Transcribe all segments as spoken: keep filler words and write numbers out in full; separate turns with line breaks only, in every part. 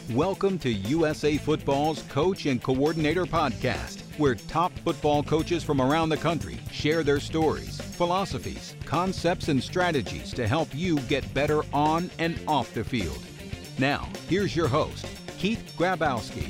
Welcome to U S A Football's Coach and Coordinator Podcast, where top football coaches from around the country share their stories, philosophies, concepts, and strategies to help you get better on and off the field. Now, here's your host, Keith Grabowski.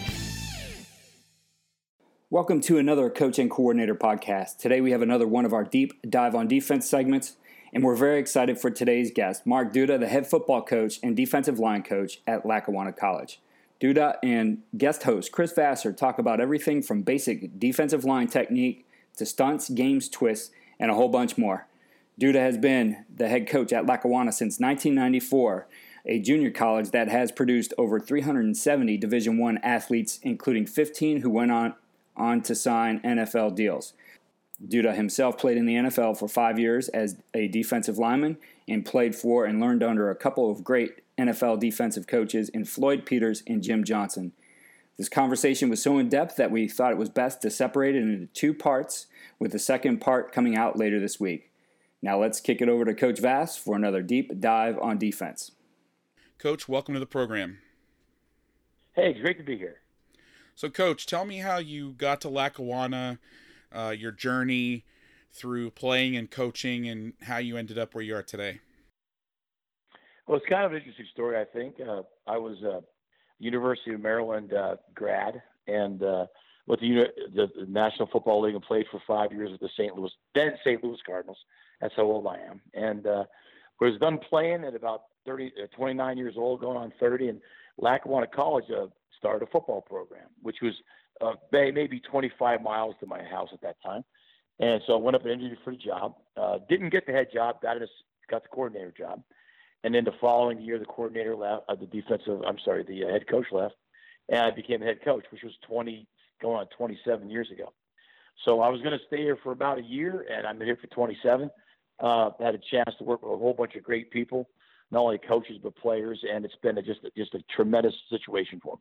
Welcome to another Coach and Coordinator Podcast. Today we have another one of our deep dive on defense segments, and we're very excited for today's guest, Mark Duda, the head football coach and defensive line coach at Lackawanna College. Duda and guest host Chris Vassar talk about everything from basic defensive line technique to stunts, games, twists, and a whole bunch more. Duda has been the head coach at Lackawanna since nineteen ninety-four, a junior college that has produced over three hundred seventy Division I athletes, including fifteen who went on, on to sign N F L deals. Duda himself played in the N F L for five years as a defensive lineman and played for and learned under a couple of great N F L defensive coaches in Floyd Peters and Jim Johnson. This conversation was so in-depth that we thought it was best to separate it into two parts, with the second part coming out later this week. Now let's kick it over to Coach Vass for another deep dive on defense.
Coach, welcome to the program.
Hey, great to be here.
So, Coach, tell me how you got to Lackawanna, uh, your journey through playing and coaching, and how you ended up where you are today.
Well, it's kind of an interesting story, I think. Uh, I was a University of Maryland uh, grad and uh, went to uni- the, the National Football League and played for five years with the Saint Louis, then Saint Louis Cardinals. That's how old I am. And uh, was done playing at about thirty, uh, twenty-nine years old, going on thirty, and Lackawanna College uh, started a football program, which was uh, maybe twenty-five miles to my house at that time. And so I went up and interviewed for the job. Uh, didn't get the head job, got, a, got the coordinator job. And then the following year, the coordinator left, uh, the defensive, I'm sorry, the uh, head coach left, and I became the head coach, which was twenty, going on twenty-seven years ago. So I was going to stay here for about a year, and I'm here for twenty-seven. Uh, had a chance to work with a whole bunch of great people, not only coaches but players, and it's been a, just a, just a tremendous situation for me.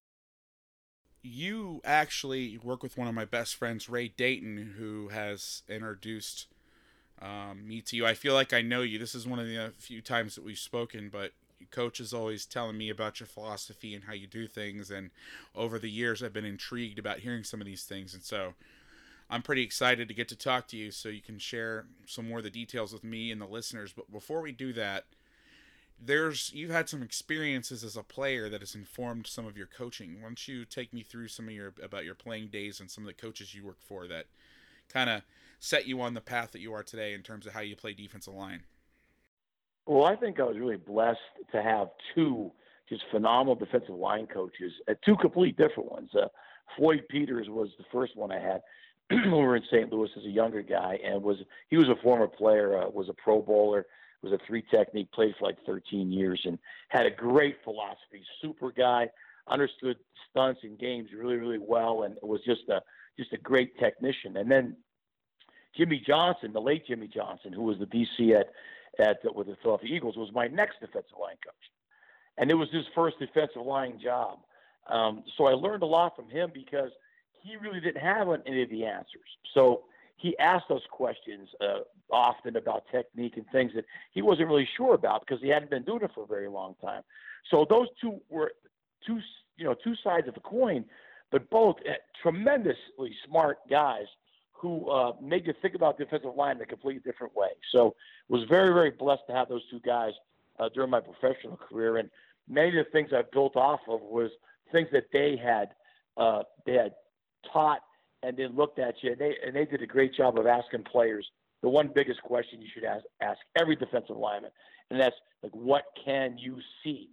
You actually work with one of my best friends, Ray Dayton, who has introduced um, me to you. I feel like I know you. This is one of the few times that we've spoken, but Coach is always telling me about your philosophy and how you do things, and over the years I've been intrigued about hearing some of these things, and so I'm pretty excited to get to talk to you so you can share some more of the details with me and the listeners. But before we do that, There's you've had some experiences as a player that has informed some of your coaching. Why don't you take me through some of your about your playing days and some of the coaches you worked for that kind of set you on the path that you are today in terms of how you play defensive line?
Well, I think I was really blessed to have two just phenomenal defensive line coaches, uh, two complete different ones. Uh, Floyd Peters was the first one I had when we were in Saint Louis as a younger guy, and was he was a former player, uh, was a Pro Bowler, was a three technique, played for like thirteen years, and had a great philosophy. Super guy, understood stunts and games really, really well, and was just a just a great technician. And then Jimmy Johnson, the late Jimmy Johnson, who was the D C at at with the Philadelphia Eagles, was my next defensive line coach, and it was his first defensive line job. Um, so I learned a lot from him because he really didn't have any of the answers. So he asked us questions uh, often about technique and things that he wasn't really sure about because he hadn't been doing it for a very long time. So those two were two, you know, two sides of the coin, but both tremendously smart guys who uh, made you think about defensive line in a completely different way. So was very, very blessed to have those two guys uh, during my professional career. And many of the things I built off of was things that they had uh, they had taught and then looked at you, and they and they did a great job of asking players the one biggest question you should ask ask every defensive lineman, and that's like, what can you see?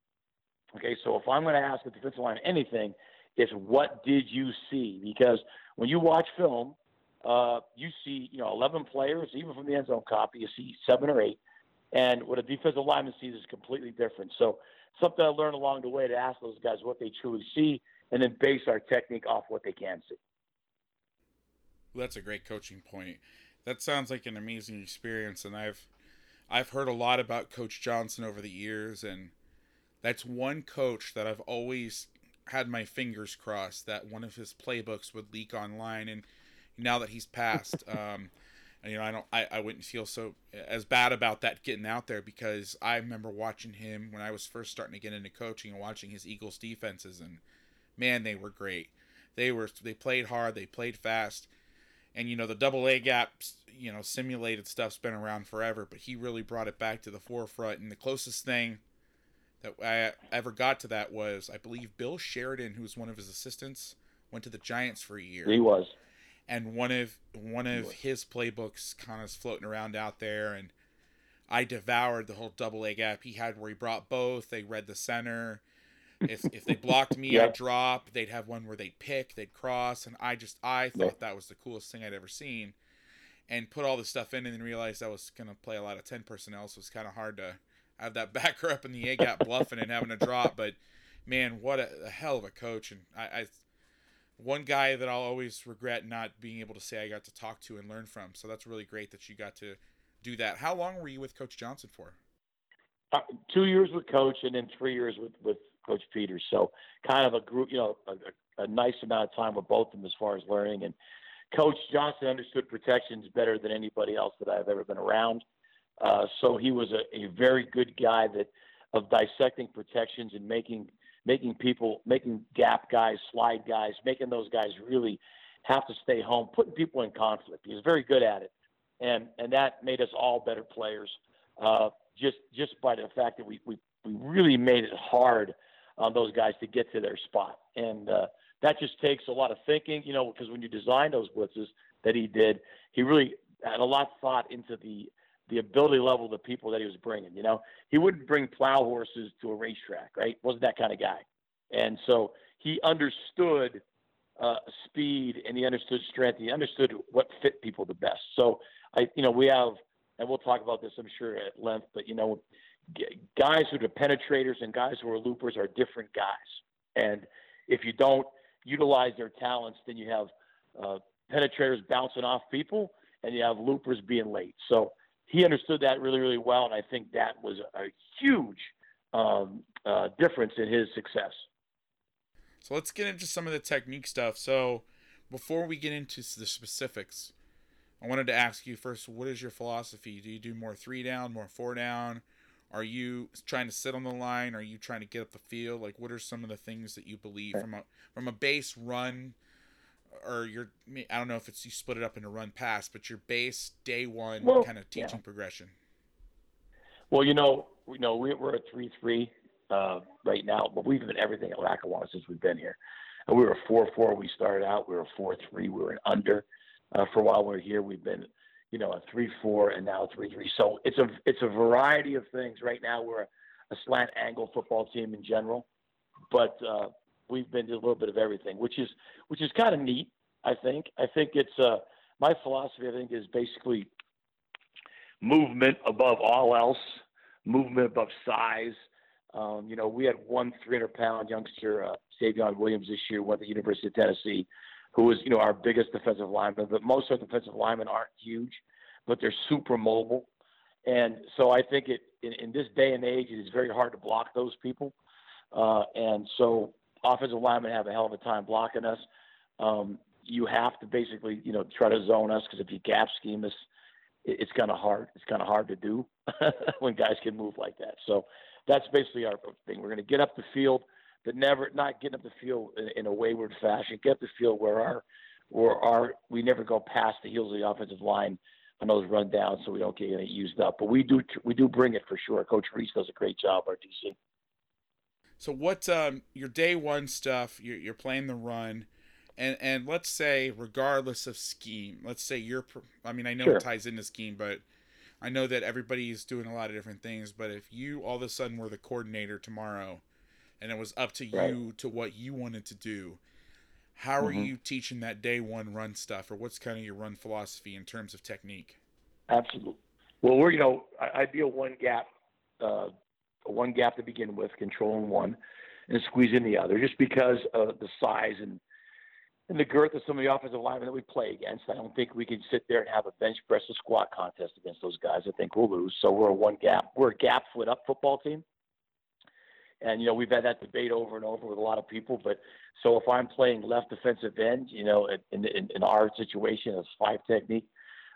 Okay, so if I'm going to ask a defensive lineman anything, it's what did you see? Because when you watch film, uh, you see you know eleven players, even from the end zone copy, you see seven or eight, and what a defensive lineman sees is completely different. So something I learned along the way to ask those guys what they truly see, and then base our technique off what they can see.
Well, that's a great coaching point. That sounds like an amazing experience, and I've I've heard a lot about Coach Johnson over the years, and that's one coach that I've always had my fingers crossed that one of his playbooks would leak online. And now that he's passed, um, And, you know, I don't, I, I wouldn't feel so as bad about that getting out there, because I remember watching him when I was first starting to get into coaching and watching his Eagles defenses, and man, they were great. They were, they played hard, they played fast, and, you know, the double A gaps, you know, simulated stuff's been around forever, but he really brought it back to the forefront. And the closest thing that I ever got to that was, I believe, Bill Sheridan, who was one of his assistants, went to the Giants for a year.
He was.
And one of one of his playbooks kind of floating around out there, and I devoured the whole double A gap he had, where he brought both. They read the center. If if they blocked me,
yep.
I'd drop. They'd have one where they'd pick, they'd cross, and I just I thought yep. that was the coolest thing I'd ever seen. And put all this stuff in, and then realized I was gonna play a lot of ten personnel, so it's kind of hard to have that backer up in the A gap bluffing and having a drop. But man, what a, a hell of a coach! And I. I One guy that I'll always regret not being able to say I got to talk to and learn from. So that's really great that you got to do that. How long were you with Coach Johnson for?
Uh, two years with Coach, and then three years with, with Coach Peters. So kind of a group, you know, a, a nice amount of time with both of them as far as learning. And Coach Johnson understood protections better than anybody else that I've ever been around. Uh, so he was a, a very good guy that of dissecting protections and making making people, making gap guys, slide guys, making those guys really have to stay home, putting people in conflict. He was very good at it. And and that made us all better players, uh, just just by the fact that we, we, we really made it hard on those guys to get to their spot. And uh, that just takes a lot of thinking, you know, because when you design those blitzes that he did, he really had a lot of thought into the the ability level of the people that he was bringing. You know, he wouldn't bring plow horses to a racetrack, right? Wasn't that kind of guy. And so he understood uh, speed, and he understood strength. He understood what fit people the best. So I, you know, we have, and we'll talk about this, I'm sure, at length, but you know, g- guys who are penetrators and guys who are loopers are different guys. And if you don't utilize their talents, then you have uh, penetrators bouncing off people, and you have loopers being late. So he understood that really, really well, and I think that was a huge um, uh, difference in his success.
So let's get into some of the technique stuff. So before we get into the specifics, I wanted to ask you first, what is your philosophy? Do you do more three down, more four down? Are you trying to sit on the line? Are you trying to get up the field? Like, what are some of the things that you believe from a from a base run, or your, I don't know if it's you split it up into run pass, but your base day one well, kind of teaching yeah. progression?
Well, you know, we know we're at three three uh, right now, but we've been everything at Lackawanna since we've been here. And we were four four. We started out. We were four three. We were an under uh, for a while. We were here. We've been, you know, a three four and now three three. So it's a it's a variety of things. Right now we're a, a slant angle football team in general, but uh, we've been to a little bit of everything, which is which is kind of neat. I think. I think it's uh, my philosophy. I think is basically movement above all else, movement above size. Um, you know, we had one three hundred pound youngster, uh, Savion Williams, this year, went to the University of Tennessee, who was, you know, our biggest defensive lineman. But most of our defensive linemen aren't huge, but they're super mobile. And so I think it in, in this day and age, it is very hard to block those people. Uh, and so offensive linemen have a hell of a time blocking us. Um, you have to basically, you know, try to zone us, because if you gap scheme us, it, it's kind of hard. It's kind of hard to do when guys can move like that. So that's basically our thing. We're going to get up the field, but never not getting up the field in, in a wayward fashion. Get up the field where our, where our we never go past the heels of the offensive line on those run downs, so we don't get any used up. But we do we do bring it for sure. Coach Reese does a great job, our D C.
So what um, your day one stuff? You're, you're playing the run. And and let's say, regardless of scheme, let's say you're, I mean, I know sure. it ties into scheme, but I know that everybody's doing a lot of different things. But if you all of a sudden were the coordinator tomorrow, and it was up to right. you to what you wanted to do, how mm-hmm. are you teaching that day one run stuff, or what's kind of your run philosophy in terms of technique?
Absolutely. Well, we're, you know, I, I deal one gap, uh, one gap to begin with, controlling one, and squeezing the other, just because of the size and and the girth of some of the offensive linemen that we play against. I don't think we can sit there and have a bench press or squat contest against those guys. I think we'll lose. So we're a one gap, we're a gap foot up football team. And, you know, we've had that debate over and over with a lot of people. But so if I'm playing left defensive end, you know, in, in, in our situation, it's five technique,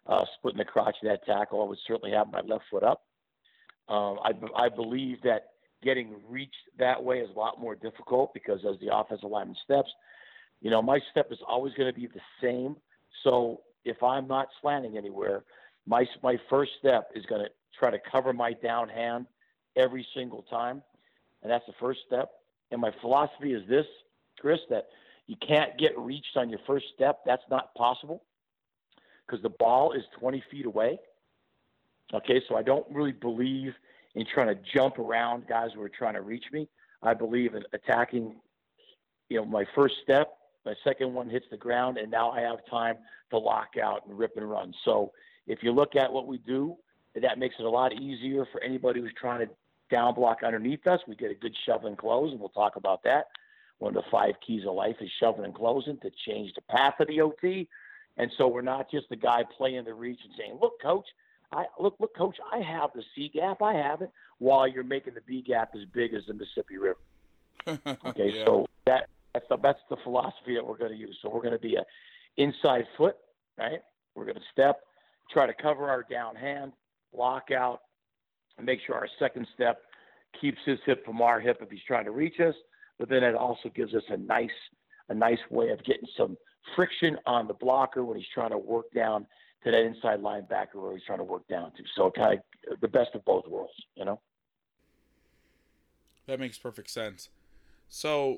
uh, splitting the crotch of that tackle, I would certainly have my left foot up. Um, I, I believe that getting reached that way is a lot more difficult because as the offensive lineman steps, you know, my step is always going to be the same. So if I'm not slanting anywhere, my my first step is going to try to cover my down hand every single time, and that's the first step. And my philosophy is this, Chris, that you can't get reached on your first step. That's not possible because the ball is twenty feet away. Okay, so I don't really believe in trying to jump around guys who are trying to reach me. I believe in attacking, you know, my first step, my second one hits the ground, and now I have time to lock out and rip and run. So if you look at what we do, that makes it a lot easier for anybody who's trying to down block underneath us. We get a good shove and close, and we'll talk about that. One of the five keys of life is shoving and closing to change the path of the O T. And so we're not just the guy playing the reach and saying, look, coach, I look, look, coach, I have the C gap. I have it, while you're making the B gap as big as the Mississippi River. Okay,
yeah.
so that that's the, that's the philosophy that we're going to use. So we're going to be a inside foot, right? We're going to step, try to cover our down hand, lock out, and make sure our second step keeps his hip from our hip if he's trying to reach us. But then it also gives us a nice, a nice way of getting some friction on the blocker when he's trying to work down to that inside linebacker where he's trying to work down to. So kind of the best of both worlds, you know?
That makes perfect sense. So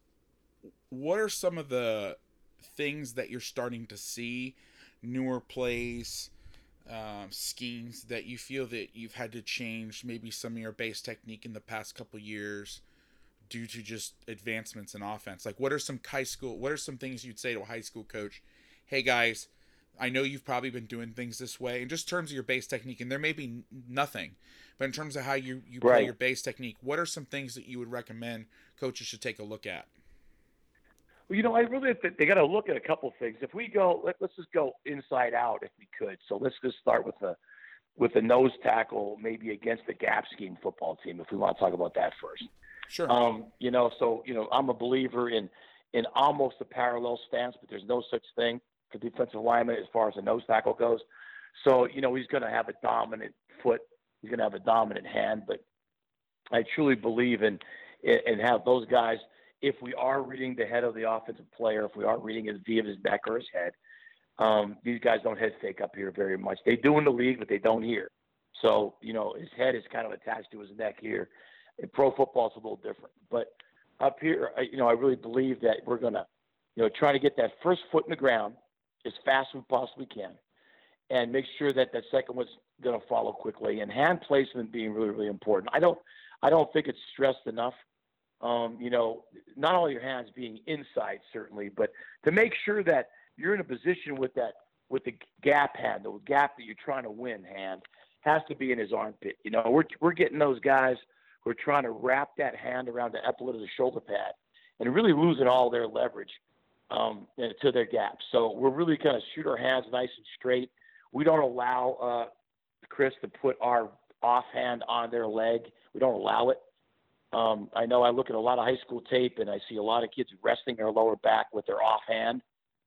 what are some of the things that you're starting to see, newer plays, um, schemes that you feel that you've had to change maybe some of your base technique in the past couple years due to just advancements in offense? Like what are some high school, what are some things you'd say to a high school coach? Hey guys, I know you've probably been doing things this way, in just terms of your base technique, and there may be nothing, but in terms of how you, you play
right.
your base technique, what are some things that you would recommend coaches should take a look at?
Well, you know, I really think they got to look at a couple things. If we go, let, let's just go inside out if we could. So let's just start with the with the nose tackle, maybe against the gap scheme football team, if we want to talk about that first.
Sure.
Um, you know, so you know, I'm a believer in in almost a parallel stance, but there's no such thing for defensive lineman as far as the nose tackle goes. So, you know, he's going to have a dominant foot. He's going to have a dominant hand. But I truly believe in, in, in have those guys, if we are reading the head of the offensive player, if we are reading his via his neck or his head, um, these guys don't head fake up here very much. They do in the league, but they don't here. So, you know, his head is kind of attached to his neck here. In pro football, it's a little different. But up here, I, you know, I really believe that we're going to, you know, try to get that first foot in the ground as fast as we possibly can, and make sure that that second one's going to follow quickly. And hand placement being really, really important. I don't, I don't think it's stressed enough. Um, you know, not all your hands being inside certainly, but to make sure that you're in a position with that, with the gap hand, the gap that you're trying to win hand has to be in his armpit. You know, we're we're getting those guys who are trying to wrap that hand around the epaulet of the shoulder pad and really losing all their leverage um, to their gaps. So we're really going to shoot our hands nice and straight. We don't allow uh, Chris to put our offhand on their leg. We don't allow it. Um, I know I look at a lot of high school tape and I see a lot of kids resting their lower back with their offhand.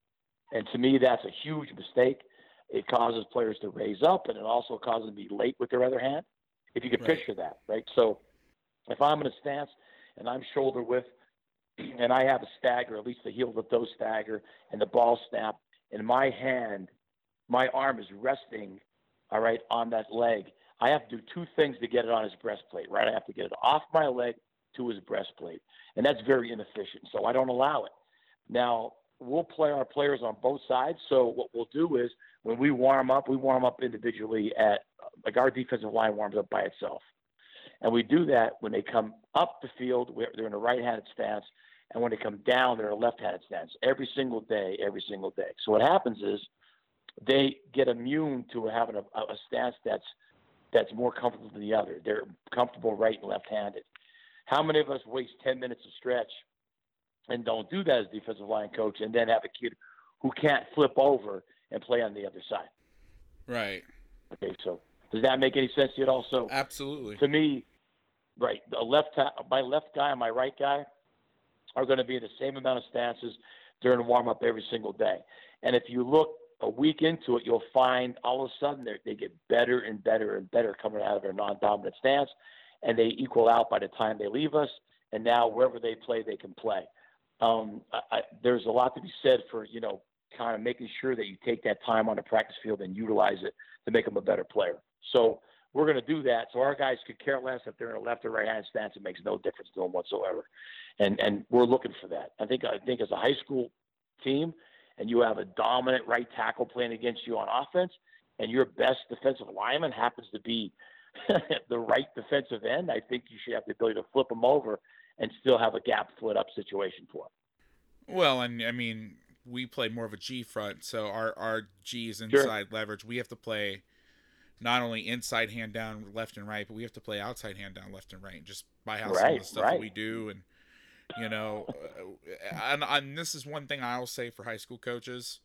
And to me, that's a huge mistake. It causes players to raise up, and it also causes them to be late with their other hand, if you could
Right.
picture that, right? So if I'm in a stance and I'm shoulder width and I have a stagger, at least the heel of those stagger, and the ball snap, and my hand, my arm is resting, all right, on that leg, I have to do two things to get it on his breastplate, right? I have to get it off my leg to his breastplate, and that's very inefficient, so I don't allow it. Now, we'll play our players on both sides, so what we'll do is when we warm up, we warm up individually at, like our defensive line warms up by itself. And we do that when they come up the field, they're in a right-handed stance, and when they come down, they're in a left-handed stance every single day, every single day. So what happens is they get immune to having a, a stance that's that's more comfortable than the other. They're comfortable right and left-handed. How many of us waste ten minutes to stretch and don't do that as defensive line coach, and then have a kid who can't flip over and play on the other side?
Right.
Okay, so does that make any sense to you at all? So
Absolutely.
to me, right, the left ta- my left guy and my right guy are going to be in the same amount of stances during warm-up every single day. And if you look a week into it, you'll find all of a sudden they get better and better and better coming out of their non-dominant stance, and they equal out by the time they leave us. And now wherever they play, they can play. Um, I, I, there's a lot to be said for, you know, kind of making sure that you take that time on the practice field and utilize it to make them a better player. So we're going to do that. So our guys could care less if they're in a left or right hand stance. It makes no difference to them whatsoever. And and we're looking for that. I think I think as a high school team, and you have a dominant right tackle playing against you on offense, and your best defensive lineman happens to be the right defensive end, I think you should have the ability to flip them over and still have a gap split up situation for them.
Well, and I mean, we play more of a G front, so our, our G is inside sure. leverage. We have to play not only inside hand down left and right, but we have to play outside hand down left and right, just by how right, some of the stuff right. that we do. And, you know, and, and this is one thing I'll say for high school coaches.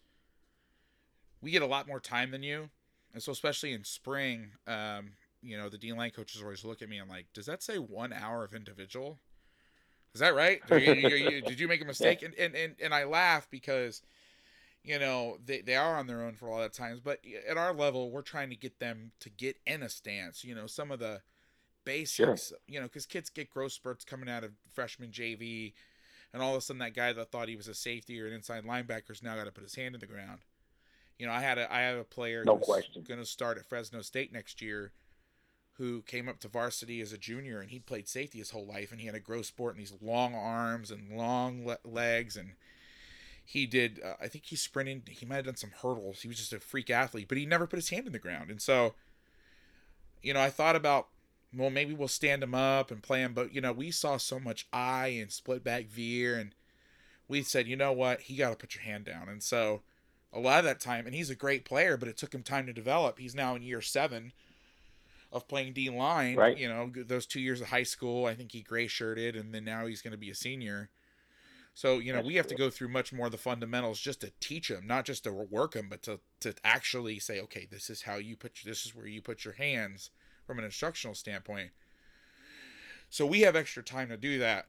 We get a lot more time than you. And so especially in spring, um, you know, the D-line coaches always look at me and like, does that say one hour of individual? Is that right? Did you, you, you, did you make a mistake? And, and, and, and I laugh because, you know, they, they are on their own for a lot of times. But at our level, we're trying to get them to get in a stance. You know, some of the basics, sure. you know, because kids get growth spurts coming out of freshman J V. And all of a sudden that guy that thought he was a safety or an inside linebacker's now got to put his hand in the ground. You know, I had a, I had a player
no
who's
question.
going to start at Fresno State next year who came up to varsity as a junior, and he'd played safety his whole life, and he had a growth sport and these long arms and long le- legs, and he did, uh, I think he sprinted, he might have done some hurdles, he was just a freak athlete, but he never put his hand in the ground. And so, you know, I thought about, well, maybe we'll stand him up and play him, but, you know, we saw so much eye and split back veer, and we said, you know what, he got to put your hand down. And so a lot of that time, and he's a great player, but it took him time to develop. He's now in year seven of playing D-line,
right.
you know, those two years of high school. I think he gray shirted, and then now he's going to be a senior. So, you know, That's we have cool. to go through much more of the fundamentals just to teach him, not just to work him, but to, to actually say, okay, this is how you put, this is where you put your hands from an instructional standpoint. So we have extra time to do that.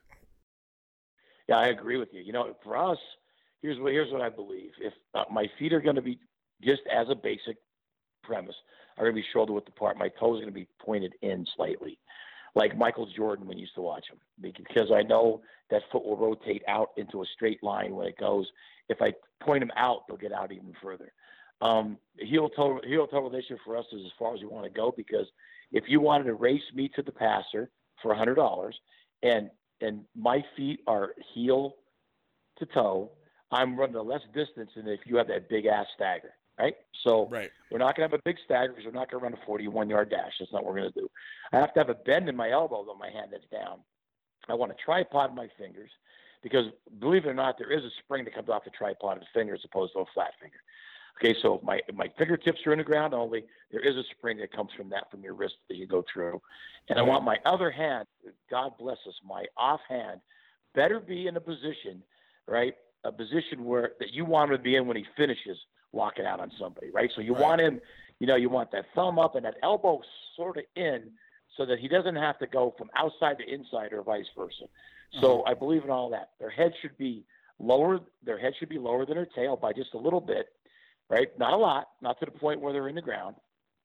Yeah, I agree with you. You know, for us, here's what, here's what I believe. If uh, my feet are going to be, just as a basic premise, are going to be shoulder width apart. My toes are going to be pointed in slightly, like Michael Jordan when you used to watch him, because I know that foot will rotate out into a straight line when it goes. If I point them out, they'll get out even further. Um, heel toe heel toe relationship for us is as far as we want to go, because if you wanted to race me to the passer for a hundred dollars, and and my feet are heel to toe, I'm running a less distance than if you have that big ass stagger. Right? So
right.
we're not going to have a big stagger because we're not going to run a forty-one yard dash. That's not what we're going to do. I have to have a bend in my elbow, though my hand is down. I want a tripod in my fingers because, believe it or not, there is a spring that comes off the tripod of the finger as opposed to a flat finger. Okay, so if my, if my fingertips are in the ground only, there is a spring that comes from that, from your wrist as you go through. And I want my other hand, God bless us, my off hand better be in a position, right, a position where that you want him to be in when he finishes walking out on somebody, right? So you
right.
want him, you know, you want that thumb up and that elbow sort of in so that he doesn't have to go from outside to inside or vice versa. So uh-huh. I believe in all that. Their head should be lower. Their head should be lower than their tail by just a little bit, right? Not a lot, not to the point where they're in the ground.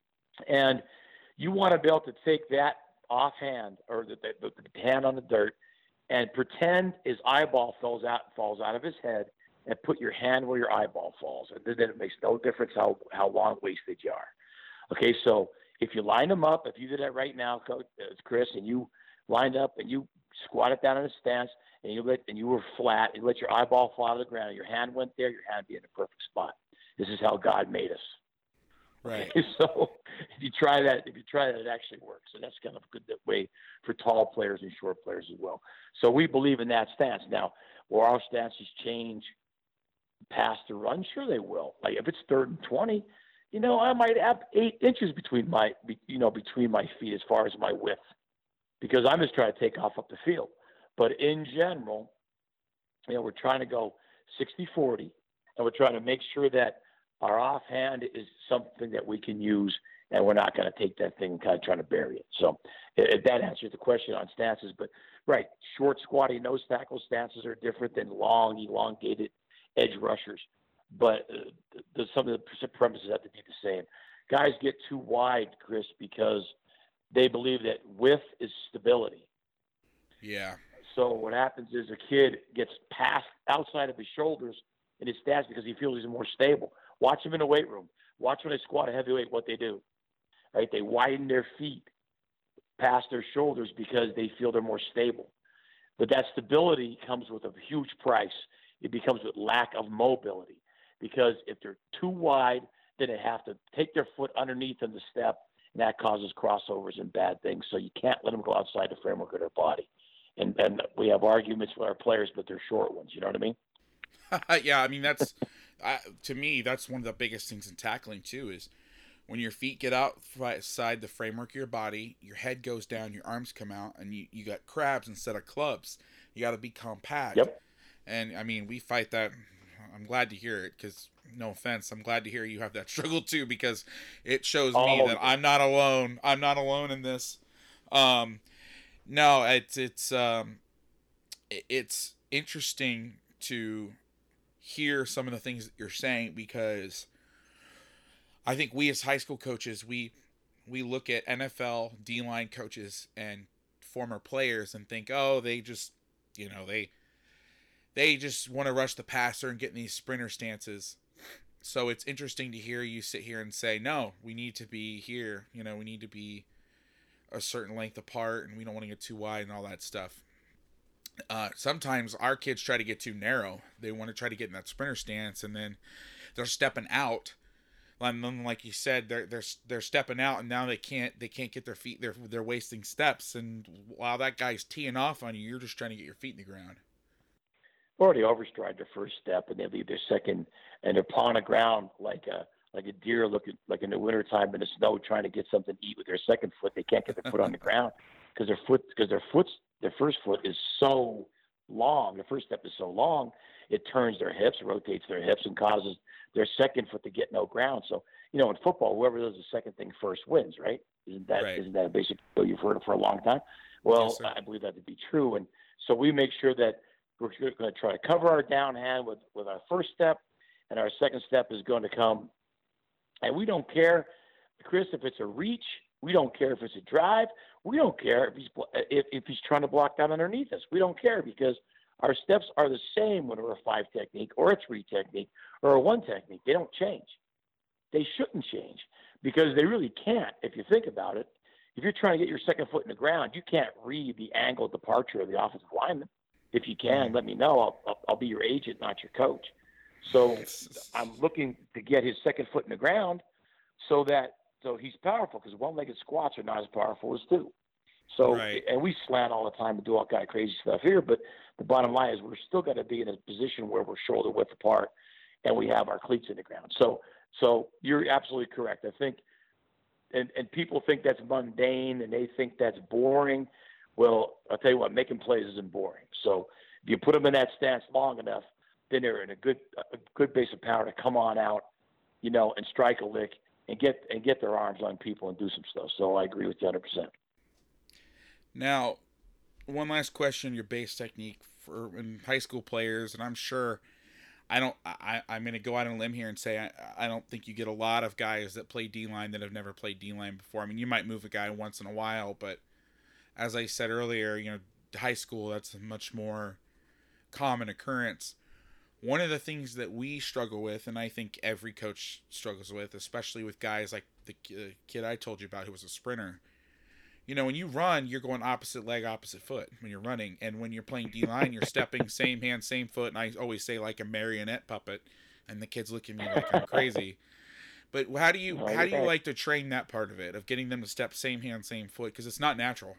And you want to be able to take that offhand or the, the, the hand on the dirt and pretend his eyeball falls out, falls out of his head, and put your hand where your eyeball falls. And then it makes no difference how, how long-waisted you are. Okay, so if you line them up, if you did that right now, Coach, uh, Chris, and you lined up and you squatted down in a stance and you let and you were flat, you let your eyeball fall out of the ground, your hand went there, your hand be in the perfect spot. This is how God made us.
Right.
Okay, so if you try that, if you try that, it actually works. And that's kind of a good way for tall players and short players as well. So we believe in that stance. Now, will our stances change pass to run? Sure they will. Like if it's third and twenty, you know, I might have eight inches between my, you know, between my feet as far as my width, because I'm just trying to take off up the field. But in general, you know, we're trying to go sixty forty, and we're trying to make sure that our offhand is something that we can use, and we're not going to take that thing and kind of trying to bury it. So if that answers the question on stances. But right, short, squatty nose tackle stances are different than long, elongated edge rushers. but uh, the, some of the premises have to be the same. Guys get too wide, Chris, because they believe that width is stability.
Yeah.
So what happens is a kid gets passed outside of his shoulders in his stats because he feels he's more stable. Watch him in the weight room. Watch when they squat a heavyweight what they do. Right? They widen their feet past their shoulders because they feel they're more stable. But that stability comes with a huge price. It becomes with lack of mobility, because if they're too wide, then they have to take their foot underneath them to step, and that causes crossovers and bad things. So you can't let them go outside the framework of their body. And and we have arguments with our players, but they're short ones. You know what I mean?
Yeah, I mean, that's uh, to me, that's one of the biggest things in tackling too, is when your feet get outside the framework of your body, your head goes down, your arms come out, and you, you got crabs instead of clubs. You got to be compact.
Yep.
And, I mean, we fight that. I'm glad to hear it, because, no offense, I'm glad to hear you have that struggle too, because it shows
oh,
me that I'm not alone. I'm not alone in this. Um, no, it's, it's, um, it's interesting to hear some of the things that you're saying, because I think we as high school coaches, we we look at N F L D-line coaches and former players and think, oh, they just, you know, they they just want to rush the passer and get in these sprinter stances. So it's interesting to hear you sit here and say, no, we need to be here. You know, we need to be a certain length apart, and we don't want to get too wide and all that stuff. Uh, sometimes our kids try to get too narrow. They want to try to get in that sprinter stance, and then they're stepping out. And then, like you said, they're they're they're stepping out, and now they can't they can't get their feet. They're they're wasting steps, and while that guy's teeing off on you, you're just trying to get your feet in the ground.
Or they overstride their first step, and they leave their second, and they're pawing the ground like a like a deer looking like in the wintertime in the snow trying to get something to eat with their second foot. They can't get their foot on the ground because their foot because their foot's their first foot is so long. The first step is so long, it turns their hips, rotates their hips, and causes their second foot to get no ground. So, you know, in football, whoever does the second thing first wins, right? Isn't that
right.
isn't that a basic deal you've heard it for a long time? Well,
yes,
I believe that to be true. And so we make sure that we're going to try to cover our down hand with, with our first step, and our second step is going to come. And we don't care, Chris, if it's a reach. We don't care if it's a drive. We don't care if he's if, if he's trying to block down underneath us. We don't care, because our steps are the same when we're a five technique or a three technique or a one technique. They don't change. They shouldn't change, because they really can't. If you think about it, if you're trying to get your second foot in the ground, you can't read the angle of departure of the offensive lineman. If you can, let me know. I'll, I'll, I'll be your agent, not your coach. So I'm looking to get his second foot in the ground so that so he's powerful, because one-legged squats are not as powerful as two. So,
right.
And we slant all the time and do all kind of crazy stuff here, but the bottom line is we're still going to be in a position where we're shoulder width apart and we have our cleats in the ground. So, so you're absolutely correct. I think, and, and people think that's mundane and they think that's boring. Well, I'll tell you what, making plays isn't boring. So if you put them in that stance long enough, then they're in a good, a good base of power to come on out, you know, and strike a lick and get, and get their arms on people and do some stuff. So I agree with you one hundred percent.
Now, one last question: your base technique for in high school players, and I'm sure I don't. I, I'm going to go out on a limb here and say I, I don't think you get a lot of guys that play D-line that have never played D-line before. I mean, you might move a guy once in a while, but as I said earlier, you know, high school, that's a much more common occurrence. One of the things that we struggle with, and I think every coach struggles with, especially with guys like the kid I told you about who was a sprinter. You know, when you run, you're going opposite leg, opposite foot when you're running. And when you're playing D-line, you're stepping same hand, same foot. And I always say like a marionette puppet. And the kids look at me like I'm crazy. But how do you how do you like to train that part of it, of getting them to step same hand, same foot? Because it's not natural.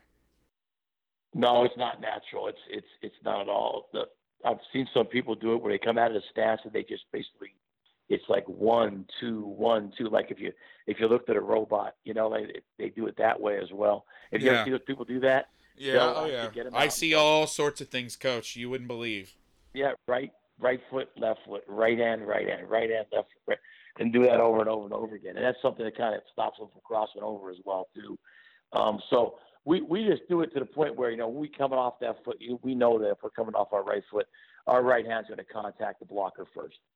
No, it's not natural. It's it's it's not at all. The, I've seen some people do it where they come out of the stance and they just basically, it's like one, two, one, two. Like if you if you looked at a robot, you know, they they do it that way as well. Have you
Yeah.
ever seen those people do that?
Yeah,
They'll
oh yeah.
actually get 'em
I
out
see
and go,
all sorts of things, Coach. You wouldn't believe.
Yeah, right, right foot, left foot, right hand, right hand, right hand, left foot, right, and do that over and over and over again. And that's something that kind of stops them from crossing over as well too. Um, so we we just do it to the point where, you know, we coming off that foot, we know that if we're coming off our right foot, our right hand's going to contact the blocker first.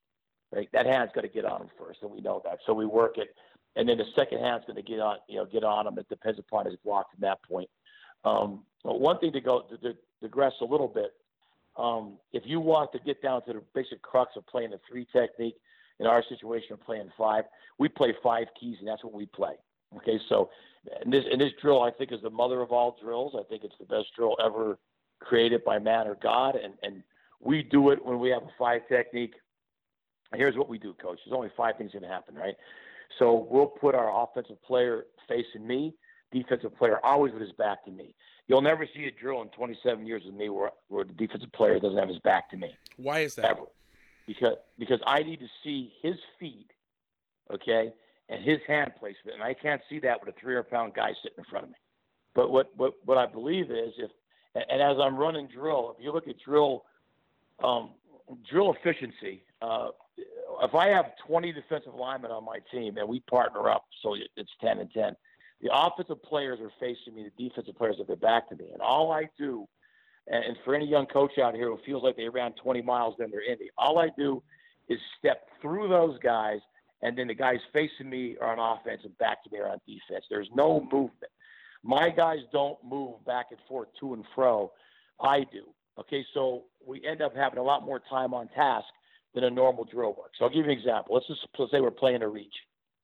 right? That hand's got to get on him first, and we know that. So we work it, and then the second hand's going to get on, you know, get on him. It depends upon his block from that point. Um, but one thing to go to, to digress a little bit. Um, if you want to get down to the basic crux of playing the three technique, in our situation of playing five, we play five keys, and that's what we play. Okay, so in this in this drill, I think is the mother of all drills. I think it's the best drill ever created by man or God, and and we do it when we have a five technique. Here's what we do, Coach. There's only five things going to happen, right? So we'll put our offensive player facing me, defensive player always with his back to me. You'll never see a drill in twenty-seven years with me where, where the defensive player doesn't have his back to me.
Why is that?
Ever. Because because I need to see his feet, okay, and his hand placement, and I can't see that with a three hundred pound guy sitting in front of me. But what, what, what I believe is, if and as I'm running drill, if you look at drill, um, drill efficiency, uh, if I have twenty defensive linemen on my team and we partner up, so it's ten and ten, the offensive players are facing me, the defensive players have their back to me, and all I do. And for any young coach out here who feels like they ran twenty miles, then they're Indy. All I do is step through those guys, and then the guys facing me are on offense and back to me are on defense. There's no movement. My guys don't move back and forth to and fro. I do. Okay, so we end up having a lot more time on task than a normal drill work. So I'll give you an example. Let's just let's say we're playing a reach.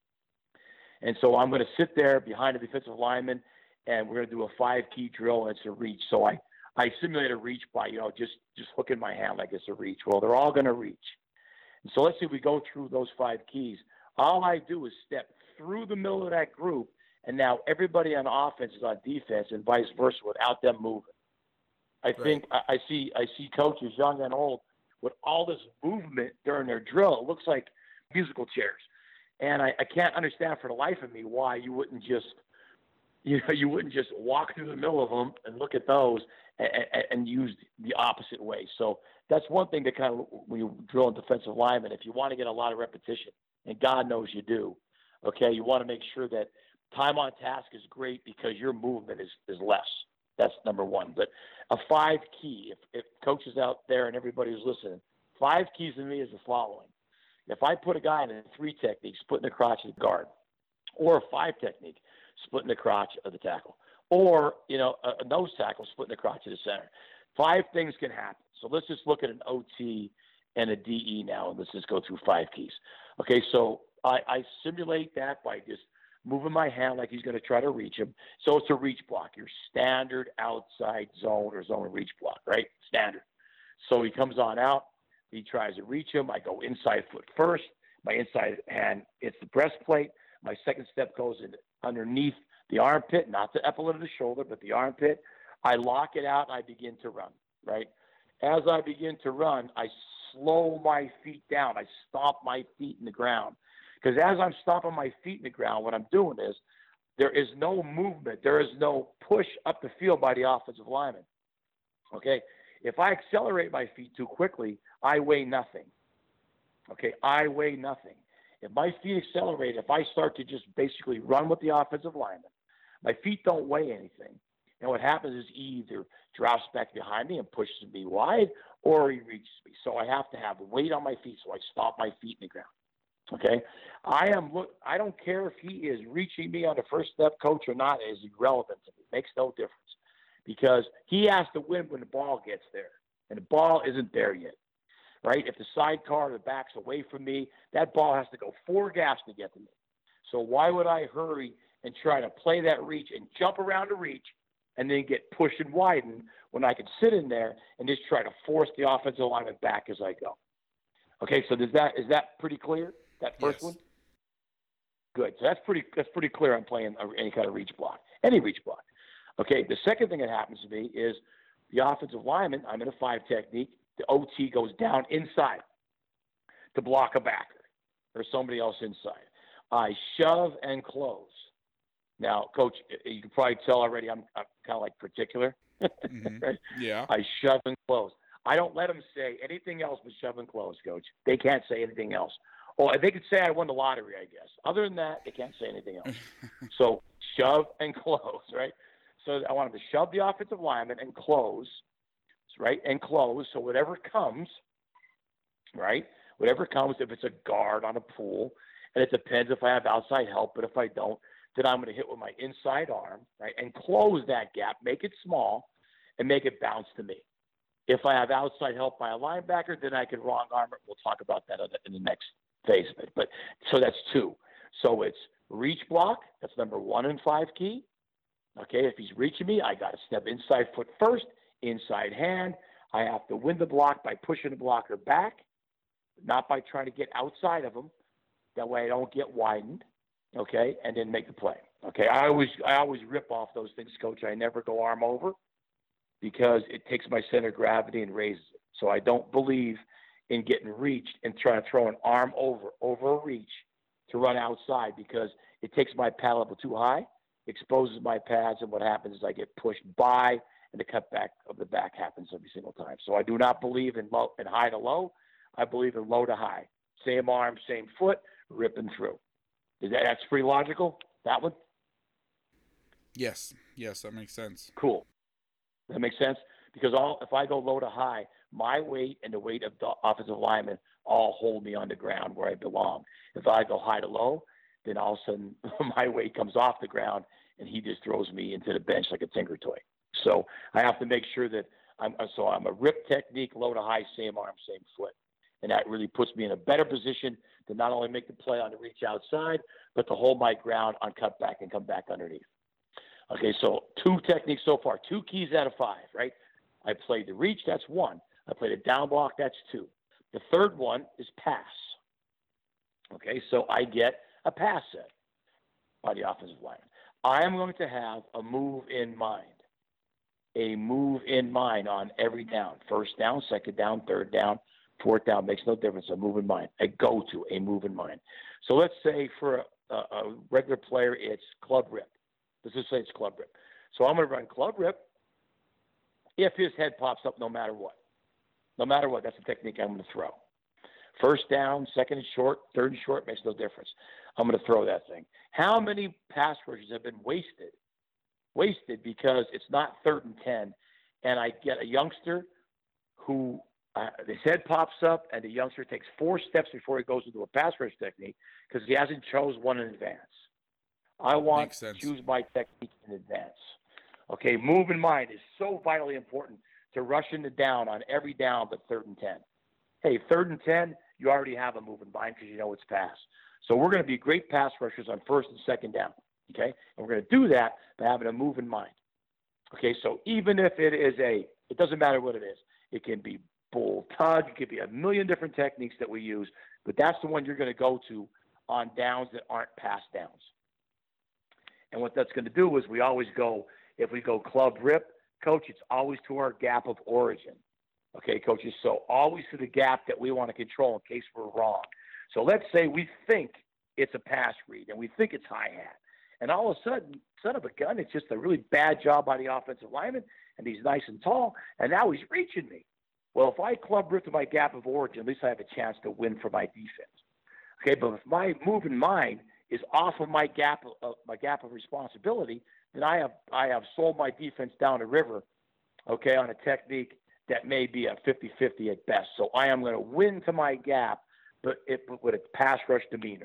And so I'm going to sit there behind a defensive lineman, and we're going to do a five-key drill, and it's a reach. So I I simulate a reach by, you know, just, just hooking my hand like it's a reach. Well, they're all going to reach. And so let's say we go through those five keys. All I do is step through the middle of that group, and now everybody on offense is on defense and vice versa without them moving. I
Right.
think I, I see I see coaches, young and old, with all this movement during their drill. It looks like musical chairs. And I, I can't understand for the life of me why you wouldn't just you know, you wouldn't just walk through the middle of them and look at those and, and, and use the opposite way. So that's one thing that kind of, when you drill in defensive linemen, if you want to get a lot of repetition, and God knows you do, okay, you want to make sure that time on task is great because your movement is, is less. That's number one. But a five key, if, if coaches out there and everybody who's listening, five keys to me is the following. If I put a guy in a three technique, splitting the crotch of the guard, or a five technique, splitting the crotch of the tackle, or, you know, a, a nose tackle, splitting the crotch of the center. Five things can happen. So let's just look at an O T and a D E now, and let's just go through five keys. Okay, so I, I simulate that by just moving my hand like he's going to try to reach him. So it's a reach block, your standard outside zone or zone reach block, right? Standard. So he comes on out. He tries to reach him. I go inside foot first. My inside hand hits the breastplate. My second step goes in underneath the armpit, not the epaulet of the shoulder, but the armpit. I lock it out, and I begin to run, right? As I begin to run, I slow my feet down. I stomp my feet in the ground. Because as I'm stomping my feet in the ground, what I'm doing is there is no movement. There is no push up the field by the offensive lineman, okay? If I accelerate my feet too quickly, I weigh nothing, okay? I weigh nothing. If my feet accelerate, if I start to just basically run with the offensive lineman, my feet don't weigh anything. And what happens is he either drops back behind me and pushes me wide, or he reaches me. So I have to have weight on my feet, so I stomp my feet in the ground. Okay, I am. Look, I don't care if he is reaching me on the first step, coach, or not. It is irrelevant to me. It makes no difference because he has to win when the ball gets there, and the ball isn't there yet. Right? If the sidecar or the back's away from me, that ball has to go four gaps to get to me. So why would I hurry and try to play that reach and jump around the reach and then get pushed and widened when I can sit in there and just try to force the offensive lineman back as I go? Okay, so does that is that pretty clear? That first
Yes.
one? Good. So that's pretty that's pretty clear on playing any kind of reach block, any reach block. Okay, the second thing that happens to me is the offensive lineman, I'm in a five technique, the O T goes down inside to block a backer or somebody else inside. I shove and close. Now, Coach, you can probably tell already I'm, I'm kind of like particular.
Mm-hmm.
Right?
Yeah.
I shove and close. I don't let them say anything else but shove and close, Coach. They can't say anything else. Or they could say I won the lottery, I guess. Other than that, they can't say anything else. So shove and close, right? So I want them to shove the offensive lineman and close, right? And close. So whatever comes, right, whatever comes, if it's a guard on a pool, and it depends if I have outside help, but if I don't, then I'm going to hit with my inside arm, right, and close that gap, make it small, and make it bounce to me. If I have outside help by a linebacker, then I can wrong arm it. We'll talk about that in the next phase of it. But so that's two. So it's reach block. That's number one and five key. Okay, if he's reaching me, I got to step inside foot first, inside hand. I have to win the block by pushing the blocker back, not by trying to get outside of him. That way I don't get widened. Okay, and then make the play. Okay, I always I always rip off those things, Coach. I never go arm over because it takes my center of gravity and raises it. So I don't believe in getting reached and trying to throw an arm over, over a reach to run outside because it takes my pad level too high, exposes my pads, and what happens is I get pushed by, and the cutback of the back happens every single time. So I do not believe in low in high to low. I believe in low to high. Same arm, same foot, ripping through. Is that that's pretty logical? That one?
Yes. Yes, that makes sense.
Cool. That makes sense? Because all if I go low to high, my weight and the weight of the offensive lineman all hold me on the ground where I belong. If I go high to low, then all of a sudden my weight comes off the ground and he just throws me into the bench like a tinker toy. So I have to make sure that I'm so I'm a rip technique, low to high, same arm, same foot. And that really puts me in a better position to not only make the play on the reach outside, but to hold my ground on cutback and come back underneath. Okay, so two techniques so far, two keys out of five, right? I played the reach, that's one. I played a down block, that's two. The third one is pass. Okay, so I get a pass set by the offensive line. I am going to have a move in mind, a move in mind on every down. First down, second down, third down, fourth down, makes no difference. A move in mind, a go-to, a move in mind. So let's say for a, a regular player, it's club rip. Let's just say it's club rip. So I'm going to run club rip if his head pops up no matter what. No matter what, that's the technique I'm going to throw. First down, second and short, third and short, makes no difference. I'm going to throw that thing. How many pass rushes have been wasted? Wasted because it's not third and ten, and I get a youngster who uh, his head pops up, and the youngster takes four steps before he goes into a pass rush technique because he hasn't chose one in advance. I want to choose my technique in advance. Okay, move in mind is so vitally important to rushing the down on every down but third and ten. Hey, third and ten, you already have a move in mind because you know it's pass. So we're going to be great pass rushers on first and second down, okay? And we're going to do that by having a move in mind. Okay, so even if it is a, it doesn't matter what it is. It can be bull tug, it could be a million different techniques that we use, but that's the one you're going to go to on downs that aren't pass downs. And what that's going to do is we always go, if we go club rip, Coach, it's always to our gap of origin. Okay, coaches, so always to the gap that we want to control in case we're wrong. So let's say we think it's a pass read and we think it's high hat. And all of a sudden, son of a gun, it's just a really bad job by the offensive lineman, and he's nice and tall, and now he's reaching me. Well, if I club rip to my gap of origin, at least I have a chance to win for my defense. Okay, but if my move in mind is off of my gap of my gap of responsibility, then I have I have sold my defense down the river, okay, on a technique that may be a fifty-fifty at best. So I am going to win to my gap, but it with a pass rush demeanor.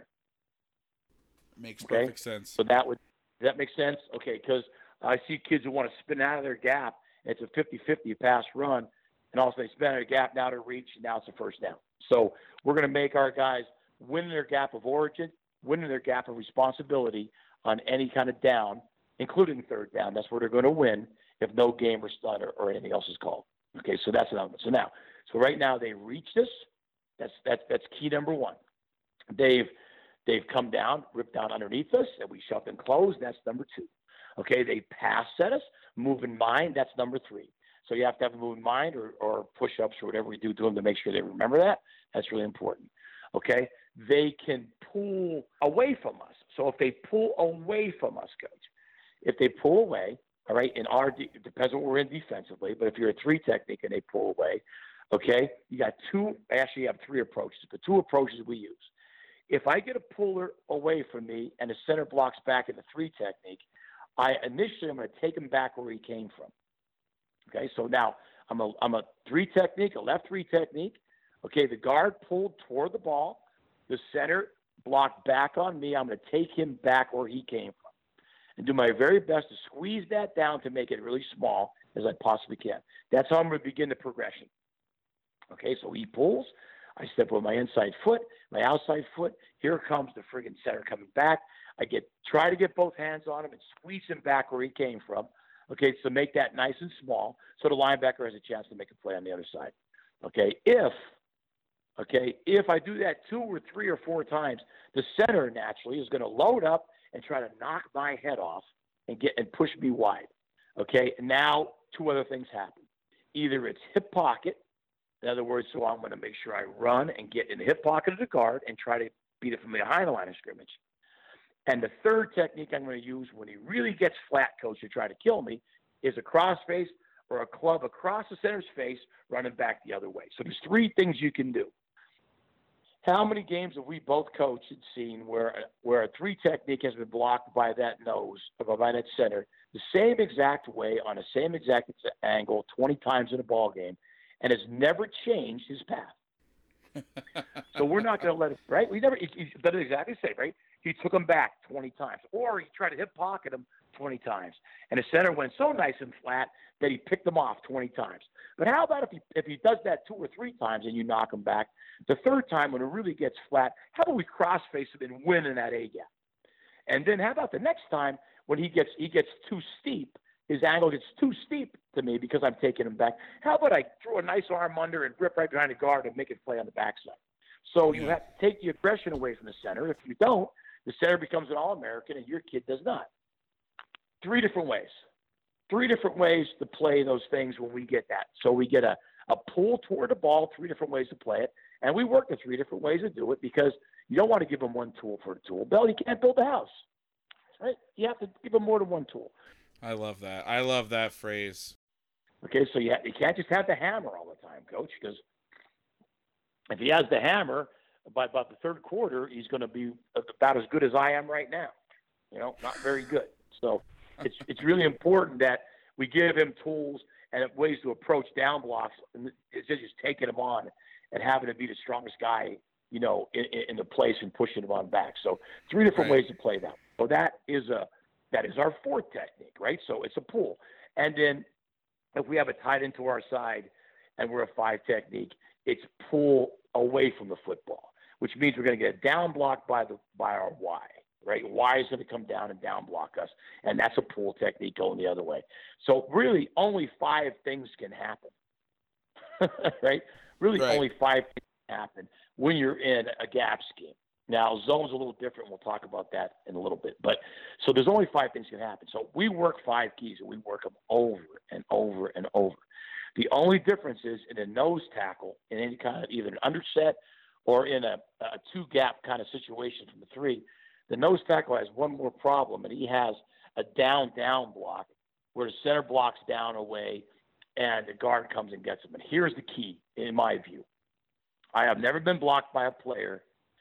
Makes
okay?
perfect sense.
So that would does that make sense? Okay, because I see kids who want to spin out of their gap. And it's a fifty-fifty pass run, and also they spin out of their gap now to reach, and now it's a first down. So we're going to make our guys win their gap of origin, win their gap of responsibility on any kind of down, including third down. That's where they're going to win if no game or stun or, or anything else is called. Okay, so that's another. So now, so right now they reached us. That's that's that's key number one. They've they've come down, ripped down underneath us, and we shove and close. That's number two. Okay, they pass at us, move in mind. That's number three. So you have to have a move in mind or, or push-ups or whatever we do to them to make sure they remember that. That's really important. Okay, they can pull away from us. So if they pull away from us, coach, if they pull away, all right, in our de- it depends on what we're in defensively, but if you're a three technique and they pull away, okay, you got two, actually you have three approaches, but two approaches we use. If I get a puller away from me and the center blocks back in the three technique, I initially I'm going to take him back where he came from. Okay, so now I'm a I'm a three technique, a left three technique. Okay, the guard pulled toward the ball. The center blocked back on me. I'm going to take him back where he came from and do my very best to squeeze that down to make it really small as I possibly can. That's how I'm going to begin the progression. Okay, so he pulls. I step with my inside foot, my outside foot. Here comes the friggin' center coming back. I get try to get both hands on him and squeeze him back where he came from. Okay, so make that nice and small so the linebacker has a chance to make a play on the other side. Okay, if okay, if I do that two or three or four times, the center naturally is going to load up and try to knock my head off and get and push me wide. Okay, and now two other things happen. Either it's hip pocket, in other words, so I'm going to make sure I run and get in the hip pocket of the guard and try to beat it from behind the line of scrimmage. And the third technique I'm going to use when he really gets flat, coach, to try to kill me, is a cross face or a club across the center's face running back the other way. So there's three things you can do. How many games have we both coached and seen where where a three technique has been blocked by that nose or by that center the same exact way on the same exact angle twenty times in a ball game and has never changed his path? So we're not going to let it, right? We never, he, he did it exactly the same, right? He took him back twenty times, or he tried to hip pocket him twenty times, and the center went so nice and flat that he picked him off twenty times. But how about if he if he does that two or three times and you knock him back? The third time when it really gets flat, how about we cross face him and win in that A gap? And then how about the next time when he gets he gets too steep, his angle gets too steep to me because I'm taking him back. How about I throw a nice arm under and rip right behind the guard and make it play on the backside? So you have to take the aggression away from the center. If you don't, the center becomes an All-American and your kid does not. Three different ways. Three different ways to play those things when we get that. So we get a, a pull toward the ball, three different ways to play it. And we work the three different ways to do it because you don't want to give them one tool for the tool belt. You can't build a house, right? You have to give them more than one tool.
I love that. I love that phrase.
Okay, so you, ha- you can't just have the hammer all the time, coach, because if he has the hammer, by about the third quarter, he's going to be about as good as I am right now. You know, not very good. So it's it's really important that we give him tools and ways to approach down blocks, and it's just taking him on and having to be the strongest guy, you know, in, in the place and pushing him on back. So three different
Right.
ways to play that. So that is a that is our fourth technique, right? So it's a pull, and then if we have it tied into our side and we're a five technique, it's pull away from the football, which means we're going to get down blocked by the by our Y, right? Y is going to come down and down block us, and that's a pull technique going the other way. So really, only five things can happen, right? Really,
Right.
only five things can happen when you're in a gap scheme. Now, zone's a little different. We'll talk about that in a little bit. But so there's only five things can happen. So we work five keys, and we work them over and over and over. The only difference is in a nose tackle, in any kind of either an underset or in a, a two-gap kind of situation from the three, the nose tackle has one more problem, and he has a down-down block where the center blocks down away and the guard comes and gets him. And here's the key, in my view. I have never been blocked by a player.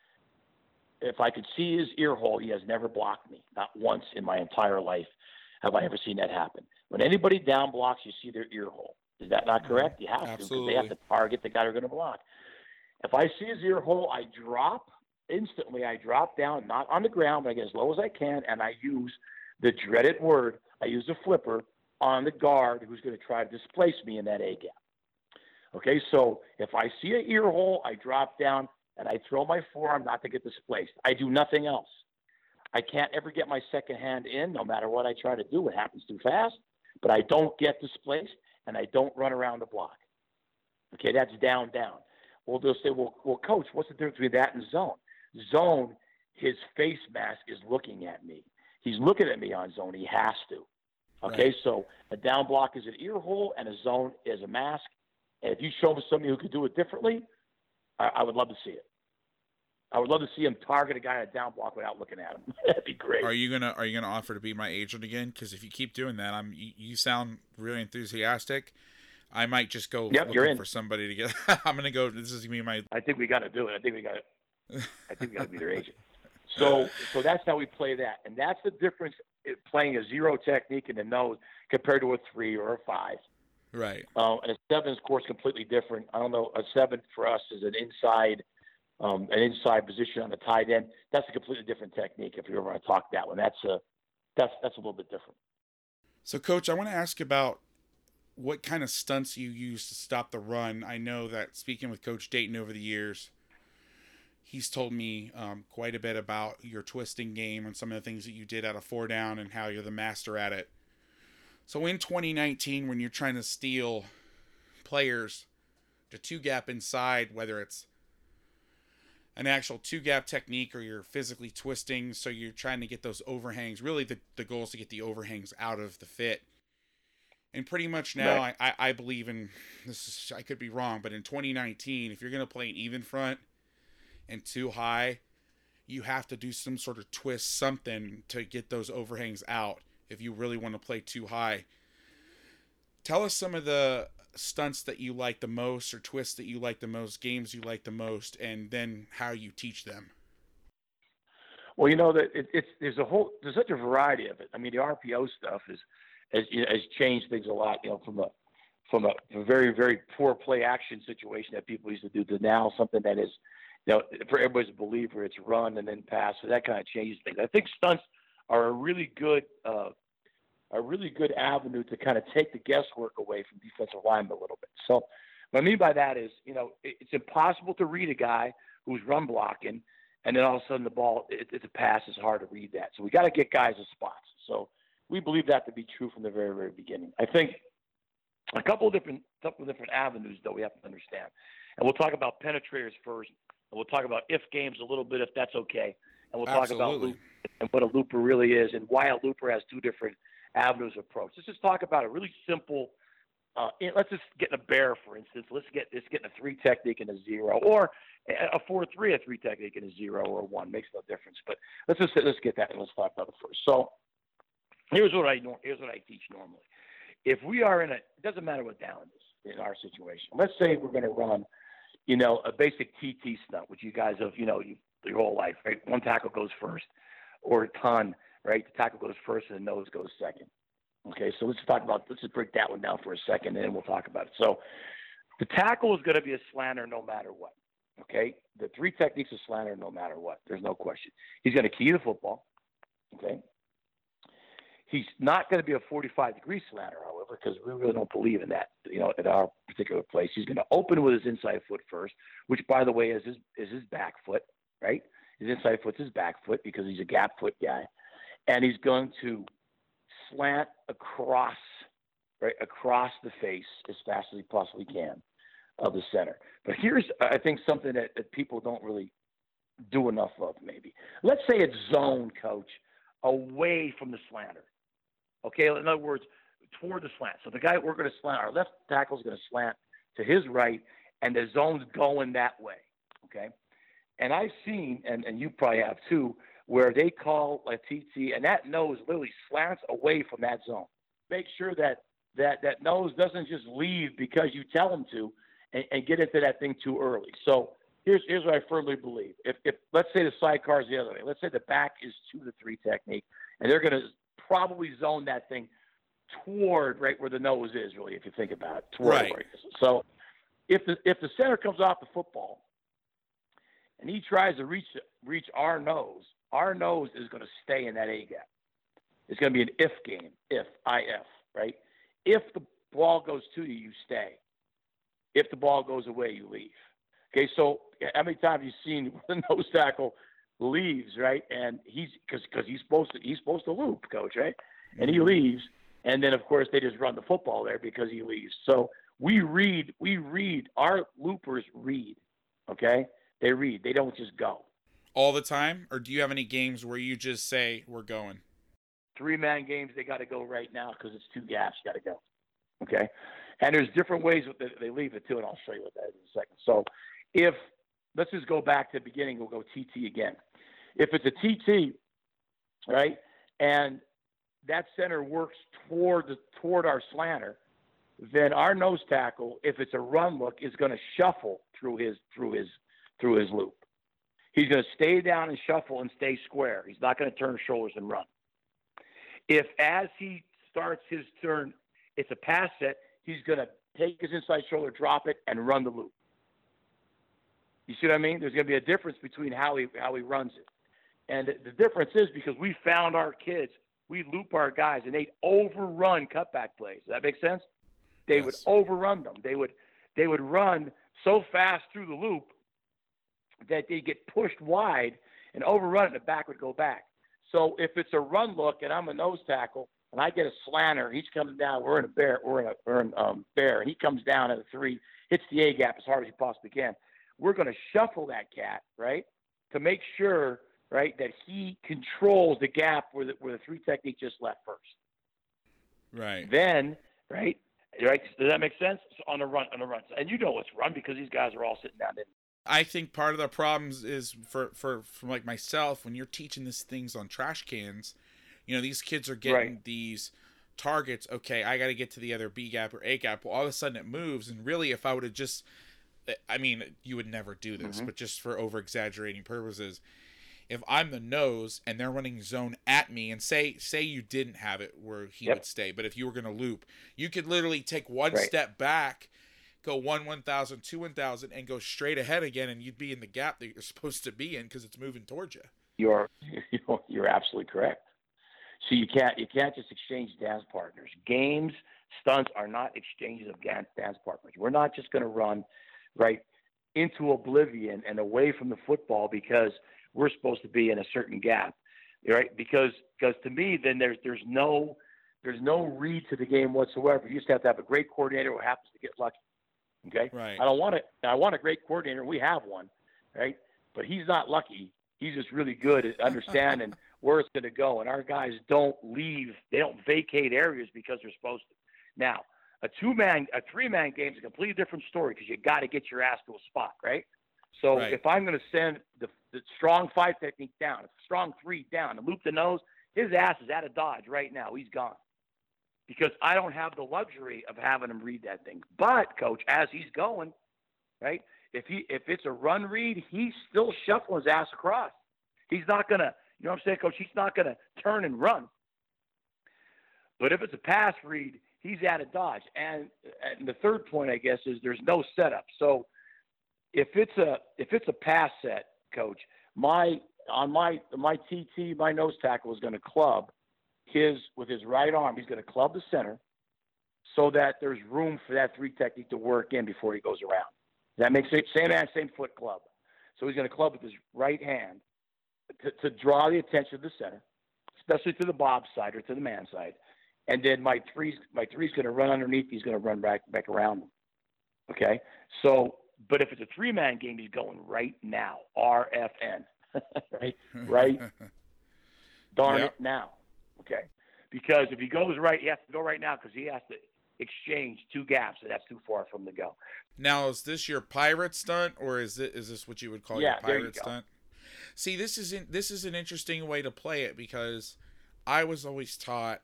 If I could see his ear hole, he has never blocked me. Not once in my entire life have I ever seen that happen. When anybody down blocks, you see their ear hole. Is that not correct? You have to, because
Absolutely.
they have to target the guy they're going to block. If I see his ear hole, I drop instantly. I drop down, not on the ground, but I get as low as I can, and I use the dreaded word. I use the flipper on the guard who's going to try to displace me in that A gap. Okay, so if I see an ear hole, I drop down and I throw my forearm not to get displaced. I do nothing else. I can't ever get my second hand in, no matter what I try to do. It happens too fast, but I don't get displaced and I don't run around the block. Okay, that's down, down. Well, they'll say, well, well, coach, what's the difference between that and zone? Zone, his face mask is looking at me. He's looking at me on zone. He has to. Okay,
Right.
so a down block is an ear hole and a zone is a mask. And if you show me somebody who could do it differently, I, I would love to see it. I would love to see him target a guy at a down block without looking at him. That'd be great.
Are you gonna Are you gonna offer to be my agent again? Because if you keep doing that, I'm you, you sound really enthusiastic. I might just go
Yep, you're
looking
in.
for somebody to get. I'm gonna go. This is gonna be my.
I think we got to do it. I think we got to. I think we got to be their agent. So, so that's how we play that, and that's the difference in playing a zero technique in the nose compared to a three or a five.
Right.
Um, and a seven is, of course, completely different. I don't know. A seven for us is an inside, um, an inside position on the tight end. That's a completely different technique. If you ever want to talk that one, that's a that's that's a little bit different.
So, Coach, I want to ask about what kind of stunts you use to stop the run. I know that speaking with Coach Dayton over the years, he's told me um, quite a bit about your twisting game and some of the things that you did out of four down and how you're the master at it. So in twenty nineteen, when you're trying to steal players to two-gap inside, whether it's an actual two-gap technique or you're physically twisting, so you're trying to get those overhangs. Really, the, the goal is to get the overhangs out of the fit. And pretty much now, right. I, I believe in, this is, I could be wrong, but in twenty nineteen, if you're going to play an even front and too high, you have to do some sort of twist, something to get those overhangs out if you really want to play too high. Tell us some of the stunts that you like the most, or twists that you like the most, games you like the most, and then how you teach them.
Well, you know that it, it's there's a whole there's such a variety of it. I mean, the R P O stuff is has, has changed things a lot. You know, from a from a, a very very poor play action situation that people used to do to now something that is, you know, for everybody's a believer, it's run and then pass. So that kind of changes things. I think stunts are a really good uh, a really good avenue to kind of take the guesswork away from defensive linemen a little bit. So what I mean by that is, you know, it, it's impossible to read a guy who's run blocking, and then all of a sudden the ball, it, it's a pass. It's hard to read that. So we got to get guys in spots. So we believe that to be true from the very, very beginning. I think a couple of different, couple of different avenues that we have to understand. And we'll talk about penetrators first, and we'll talk about if games a little bit, if that's okay. And we'll
Absolutely.
talk about loop and what a looper really is and why a looper has two different avenues of approach. Let's just talk about a really simple, uh, let's just get in a bear, for instance. Let's get let's get in a three technique and a zero, or a four three, a three technique and a zero or a one. Makes no difference. But let's just let's get that and let's talk about it first. So here's what I here's what I teach normally. If we are in a, it doesn't matter what down it is in our situation. Let's say we're going to run, you know, a basic T T stunt, which you guys have, you know, you, your whole life, right? One tackle goes first, or a ton, right? The tackle goes first and the nose goes second. Okay, so let's talk about, let's just break that one down for a second, and then we'll talk about it. So the tackle is going to be a slanter no matter what. Okay, the three techniques of slanter no matter what. There's no question. He's going to key the football. Okay, he's not going to be a forty-five degree slanter, however, because we really don't believe in that. You know, at our particular place, he's going to open with his inside foot first, which, by the way, is his is his back foot. Right, his inside foot's his back foot because he's a gap foot guy, and he's going to slant across, right, across the face as fast as he possibly can of the center. But here's, I think, something that, that people don't really do enough of maybe. Let's say it's zone, coach, away from the slanter. Okay, in other words, toward the slant. So the guy we're going to slant, our left tackle is going to slant to his right, and the zone's going that way, okay? And I've seen, and, and you probably have too, where they call a T T, and that nose literally slants away from that zone. Make sure that that, that nose doesn't just leave because you tell him to and, and get into that thing too early. So here's here's what I firmly believe. If, if let's say the sidecar is the other way. Let's say the back is two to three technique, and they're going to probably zone that thing toward right where the nose is, really, if you think about it. Toward
right.
where it is. So if the, if the center comes off the football and he tries to reach reach our nose, our nose is going to stay in that A gap. It's going to be an if game, if, I F, right? If the ball goes to you, you stay. If the ball goes away, you leave. Okay, so how many times have you seen the nose tackle leaves, right? And he's because because he's supposed to he's supposed to loop, coach, right? And he leaves, and then of course they just run the football there because he leaves. So we read, we read. Our loopers read. Okay, they read. They don't just go.
All the time, or do you have any games where you just say we're going?
Three-man games, they got to go right now because it's two gaps. You got to go. Okay, and there's different ways that they leave it too, and I'll show you what that is in a second. So, if let's just go back to the beginning, we'll go T T again. If it's a T T, right, and that center works toward the toward our slanter, then our nose tackle, if it's a run look, is going to shuffle through his through his through his loop. He's going to stay down and shuffle and stay square. He's not going to turn shoulders and run. If as he starts his turn, it's a pass set, he's going to take his inside shoulder, drop it, and run the loop. You see what I mean? There's going to be a difference between how he how he runs it. And the difference is because we found our kids, we loop our guys, and they'd overrun cutback plays. Does that make sense? They yes. would overrun them. They would they would run so fast through the loop that they get pushed wide and overrun it, and the back would go back. So if it's a run look and I'm a nose tackle and I get a slanter, he's coming down. We're in a bear. We're in a we're in, um, bear, and he comes down at a three, hits the A gap as hard as he possibly can. We're going to shuffle that cat, right, to make sure, right, that he controls the gap where the, where the three technique just left first.
Right.
Then, right, right. Does that make sense? So on the run, on the run, and you know it's run because these guys are all sitting down.
I think part of the problems is for for from like myself when you're teaching these things on trash cans, you know, these kids are getting
right.
these targets. Okay, I got to get to the other B gap or A gap. Well, all of a sudden it moves, and really, if I would have just I mean, you would never do this,
mm-hmm.
but just for over-exaggerating purposes, if I'm the nose and they're running zone at me, and say say you didn't have it where he
yep.
would stay, but if you were going to loop, you could literally take one
right.
step back, go one one thousand, two one thousand, and go straight ahead again, and you'd be in the gap that you're supposed to be in because it's moving towards you.
You're you're absolutely correct. So you can't you can't just exchange dance partners. Games, stunts are not exchanges of dance partners. We're not just going to run right into oblivion and away from the football because we're supposed to be in a certain gap, right? Because because to me, then there's there's no there's no read to the game whatsoever. You just have to have a great coordinator who happens to get lucky. Okay,
right.
I don't want it. I want a great coordinator. We have one, right? But he's not lucky. He's just really good at understanding where it's going to go. And our guys don't leave. They don't vacate areas because they're supposed to. Now, a two-man, a three-man game is a completely different story because you got to get your ass to a spot, right? So
right.
if I'm going to send the, the strong five technique down, a strong three down, and loop the nose, his ass is out of dodge right now. He's gone because I don't have the luxury of having him read that thing. But, Coach, as he's going, right, if he if it's a run read, he's still shuffling his ass across. He's not going to, you know what I'm saying, Coach? He's not going to turn and run. But if it's a pass read, he's out of dodge. And, and the third point, I guess, is there's no setup. So if it's a if it's a pass set, Coach, my on my my T T, my nose tackle is going to club his with his right arm. He's going to club the center so that there's room for that three technique to work in before he goes around. That makes it same hand, same foot club. So he's going to club with his right hand to, to draw the attention of the center, especially to the bob side or to the man side. And then my three's my three's going to run underneath. He's going to run back back around him. Okay. So, but if it's a three man game, he's going right now. R F N. right. Right. Darn
yep.
it now. Okay. Because if he goes right, he has to go right now because he has to exchange two gaps, and that's too far from the go.
Now, is this your pirate stunt, or is it is this what you would call
yeah,
your pirate
there you
stunt? See, this is in, this is an interesting way to play it because I was always taught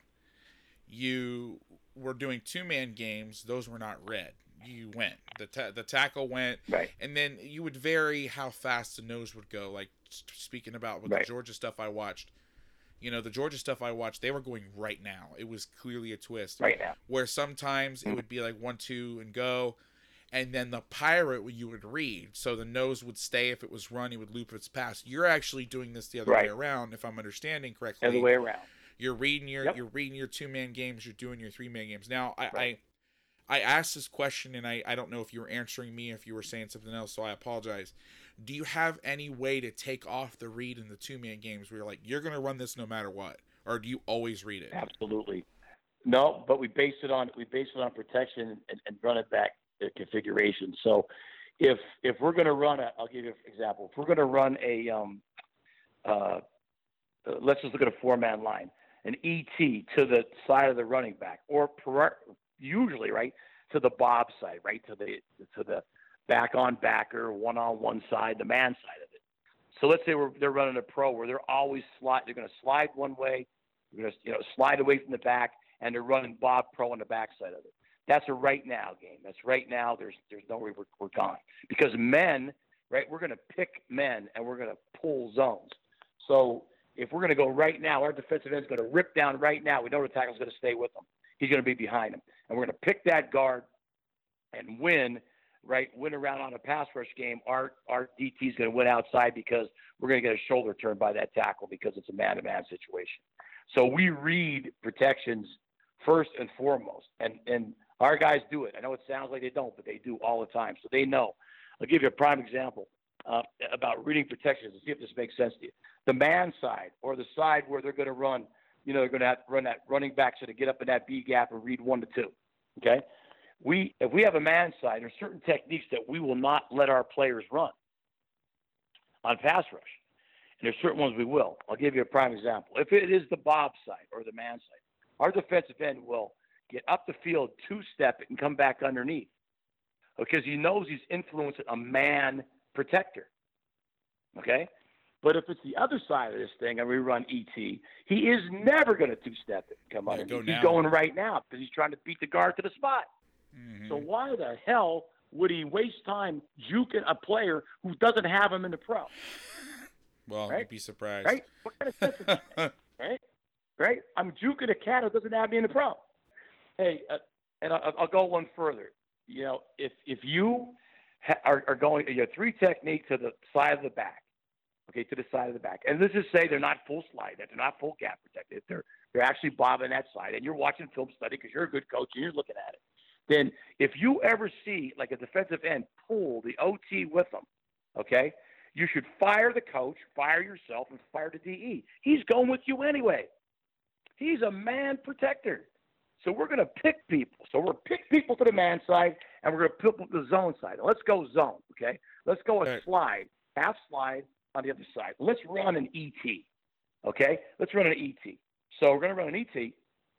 you were doing two man games; those were not read. You went the ta- the tackle went,
right,
and then you would vary how fast the nose would go. Like speaking about with
right.
the Georgia stuff I watched. You know, the Georgia stuff I watched, they were going right now. It was clearly a twist.
Right now.
Where sometimes it would be like one, two, and go. And then the pirate, you would read. So the nose would stay if it was run. He would loop if it's pass. You're actually doing this the other
right.
way around, if I'm understanding correctly.
The other way around.
You're reading your
yep.
you're reading your two-man games. You're doing your three-man games. Now, I,
right.
I I asked this question, and I, I don't know if you were answering me, if you were saying something else, so I apologize. Do you have any way to take off the read in the two-man games where you're like, you're going to run this no matter what? Or do you always read it?
Absolutely. No, but we base it on we base it on protection and, and run it back to configuration. So if if we're going to run a, I'll give you an example. If we're going to run a, um, uh, let's just look at a four-man line, an E T to the side of the running back, or per, usually right to the bob side, right to the to the back on backer, one on one side, the man side of it. So let's say we're, they're running a pro where they're always slide. They're going to slide one way, they're going to you know slide away from the back, and they're running Bob pro on the back side of it. That's a right now game. That's right now. There's there's no way we're, we're gone because men, right? We're going to pick men and we're going to pull zones. So if we're going to go right now, our defensive end is going to rip down right now. We know the tackle's going to stay with him. He's going to be behind him. and we're going to pick that guard and win, right, win around on a pass rush game, our our D T is going to win outside because we're going to get a shoulder turned by that tackle because it's a man-to-man situation. So we read protections first and foremost, and, and our guys do it. I know it sounds like they don't, but they do all the time. So they know. I'll give you a prime example uh, about reading protections and see if this makes sense to you. The man side, or the side where they're going to run, you know, they're going to have to run that running back so to get up in that B gap and read one to two, okay? We, if we have a man side, there's certain techniques that we will not let our players run on pass rush. And there's certain ones we will. I'll give you a prime example. If it is the Bob side or the man side, our defensive end will get up the field, two-step it, and come back underneath because he knows he's influencing a man protector, okay? But if it's the other side of this thing and we run E T, he is never going to two-step it and come
Yeah,
underneath.
go
He's
now.
going right now because he's trying to beat the guard to the spot.
Mm-hmm.
So why the hell would he waste time juking a player who doesn't have him in the pro?
Well,
right?
you'd be surprised.
Right? What kind of sense is that? Right? Right? I'm juking a cat who doesn't have me in the pro. Hey, uh, and I'll, I'll go one further. You know, if if you ha- are, are going, you have three techniques to the side of the back, okay, to the side of the back, and let's just say they're not full slide, they're not full gap protected, they're they're actually bobbing that side, and you're watching film study because you're a good coach and you're looking at it. Then if you ever see like a defensive end pull the O T with them, okay, you should fire the coach, fire yourself, and fire the D E. He's going with you anyway. He's a man protector. So we're going to pick people. So we're pick people to the man side, and we're going to pick people to the zone side. Now, let's go zone, okay? Let's go a
Right.
slide, half slide on the other side. Let's run an E T, okay? Let's run an E T. So we're going to run an E T,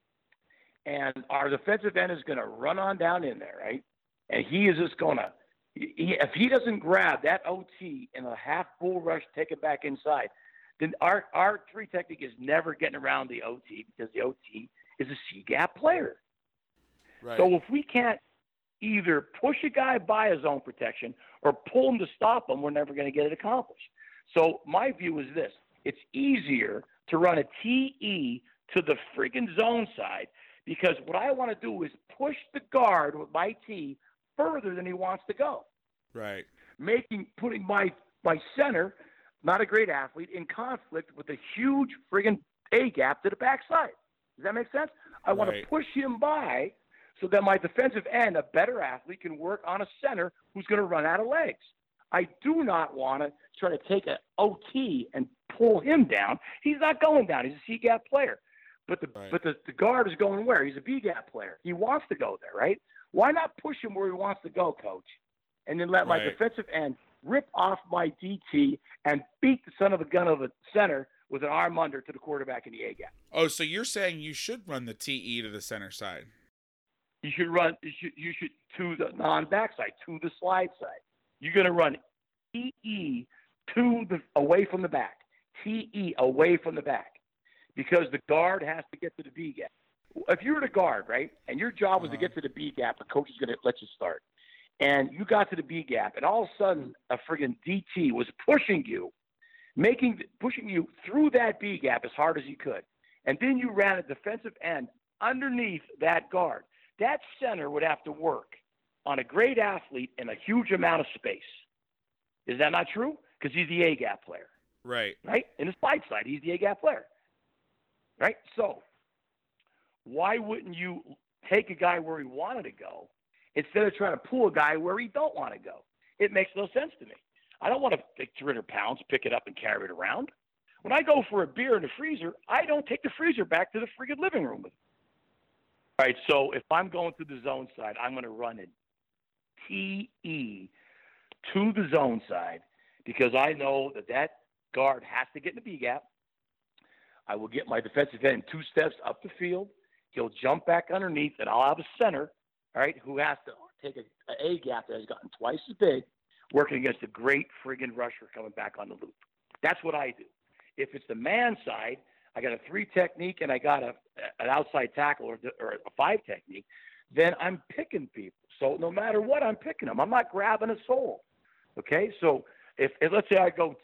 and our defensive end is going to run on down in there, right? And he is just going to he, if he doesn't grab that O T in a half bull rush, take it back inside, then our, our three technique is never getting around the O T because the O T is a C-gap player.
Right.
So if we can't either push a guy by his own protection or pull him to stop him, we're never going to get it accomplished. So my view is this. It's easier to run a T E to the freaking zone side because what I want to do is push the guard with my T further than he wants to go.
Right.
Making putting my my center, not a great athlete, in conflict with a huge friggin' A gap to the backside. Does that make sense? I want
Right.
to push him by so that my defensive end, a better athlete, can work on a center who's going to run out of legs. I do not want to try to take an O T and pull him down. He's not going down. He's a C-gap player. But the
Right.
but the, the guard is going where? He's a B-gap player. He wants to go there, right? Why not push him where he wants to go, coach? And then let my
Right.
defensive end rip off my D T and beat the son of a gun of a center with an arm under to the quarterback in the A gap.
Oh, so you're saying you should run the T E to the center side?
You should run. You should, you should to the non-backside, to the slide side. You're going to run T E to the away from the back. T E away from the back, because the guard has to get to the B gap. If you were the guard, right, and your job was
Uh-huh.
to get to the B gap, the coach is going to let you start, and you got to the B gap, and all of a sudden a friggin' D T was pushing you, making pushing you through that B gap as hard as you could, and then you ran a defensive end underneath that guard. That center would have to work on a great athlete in a huge amount of space. Is that not true? Because he's the A gap player,
Right.
right? In the slide side, he's the A gap player, right? So why wouldn't you take a guy where he wanted to go instead of trying to pull a guy where he don't want to go? It makes no sense to me. I don't want to take three hundred pounds, pick it up, and carry it around. When I go for a beer in the freezer, I don't take the freezer back to the friggin' living room with me. All right, so if I'm going to the zone side, I'm going to run it T E to the zone side because I know that that guard has to get in the B gap. I will get my defensive end two steps up the field. He'll jump back underneath, and I'll have a center, all right, who has to take a, a A gap that has gotten twice as big, working against a great friggin' rusher coming back on the loop. That's what I do. If it's the man side, I got a three technique and I got a an outside tackle or, or a five technique, then I'm picking people. So no matter what, I'm picking them. I'm not grabbing a soul. Okay, so if, if let's say I go T E to the zones uh, to the man side, coach, right, to the back side.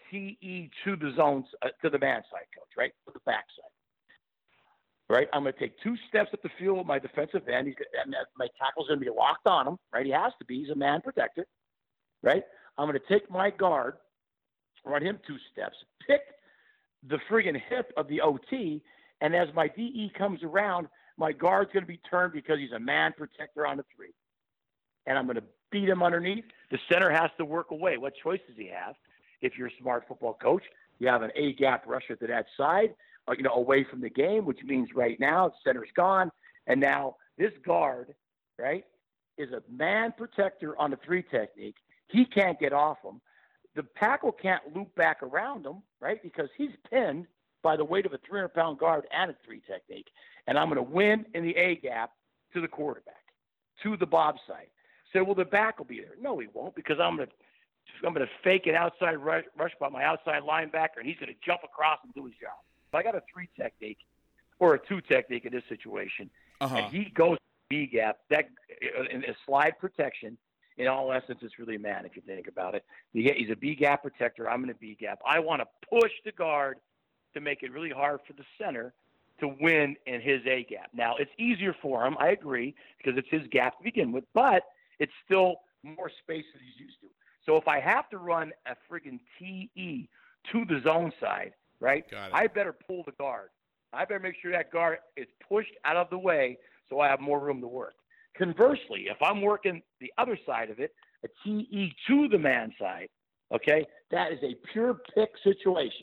right? I'm going to take two steps up the field with my defensive end. He's, and my tackle's going to be locked on him, right? He has to be. He's a man protector, right? I'm going to take my guard, run him two steps, pick the friggin' hip of the O T, and as my D E comes around, my guard's going to be turned because he's a man protector on the three. And I'm going to beat him underneath. The center has to work away. What choice does he have? If you're a smart football coach, you have an A-gap rusher to that side, or, you know, away from the game, which means right now the center's gone. And now this guard, right, is a man protector on the three technique. He can't get off him. The tackle can't loop back around him, right, because he's pinned by the weight of a three hundred pound guard and a three technique. And I'm going to win in the A-gap to the quarterback, to the Bob side. So, well, the back will be there. No, he won't, because I'm going to I'm going to fake an outside rush, rush by my outside linebacker, and he's going to jump across and do his job. If I got a three technique or a two technique in this situation,
uh-huh.
and he goes B-gap, that in a slide protection, in all essence, it's really a man if you think about it. He's a B-gap protector. I'm going to B-gap. I want to push the guard to make it really hard for the center to win in his A-gap. Now, it's easier for him, I agree, because it's his gap to begin with, but it's still more space than he's used to. So if I have to run a friggin' T E to the zone side, right, I better pull the guard. I better make sure that guard is pushed out of the way so I have more room to work. Conversely, if I'm working the other side of it, a T E to the man side, okay, that is a pure pick situation.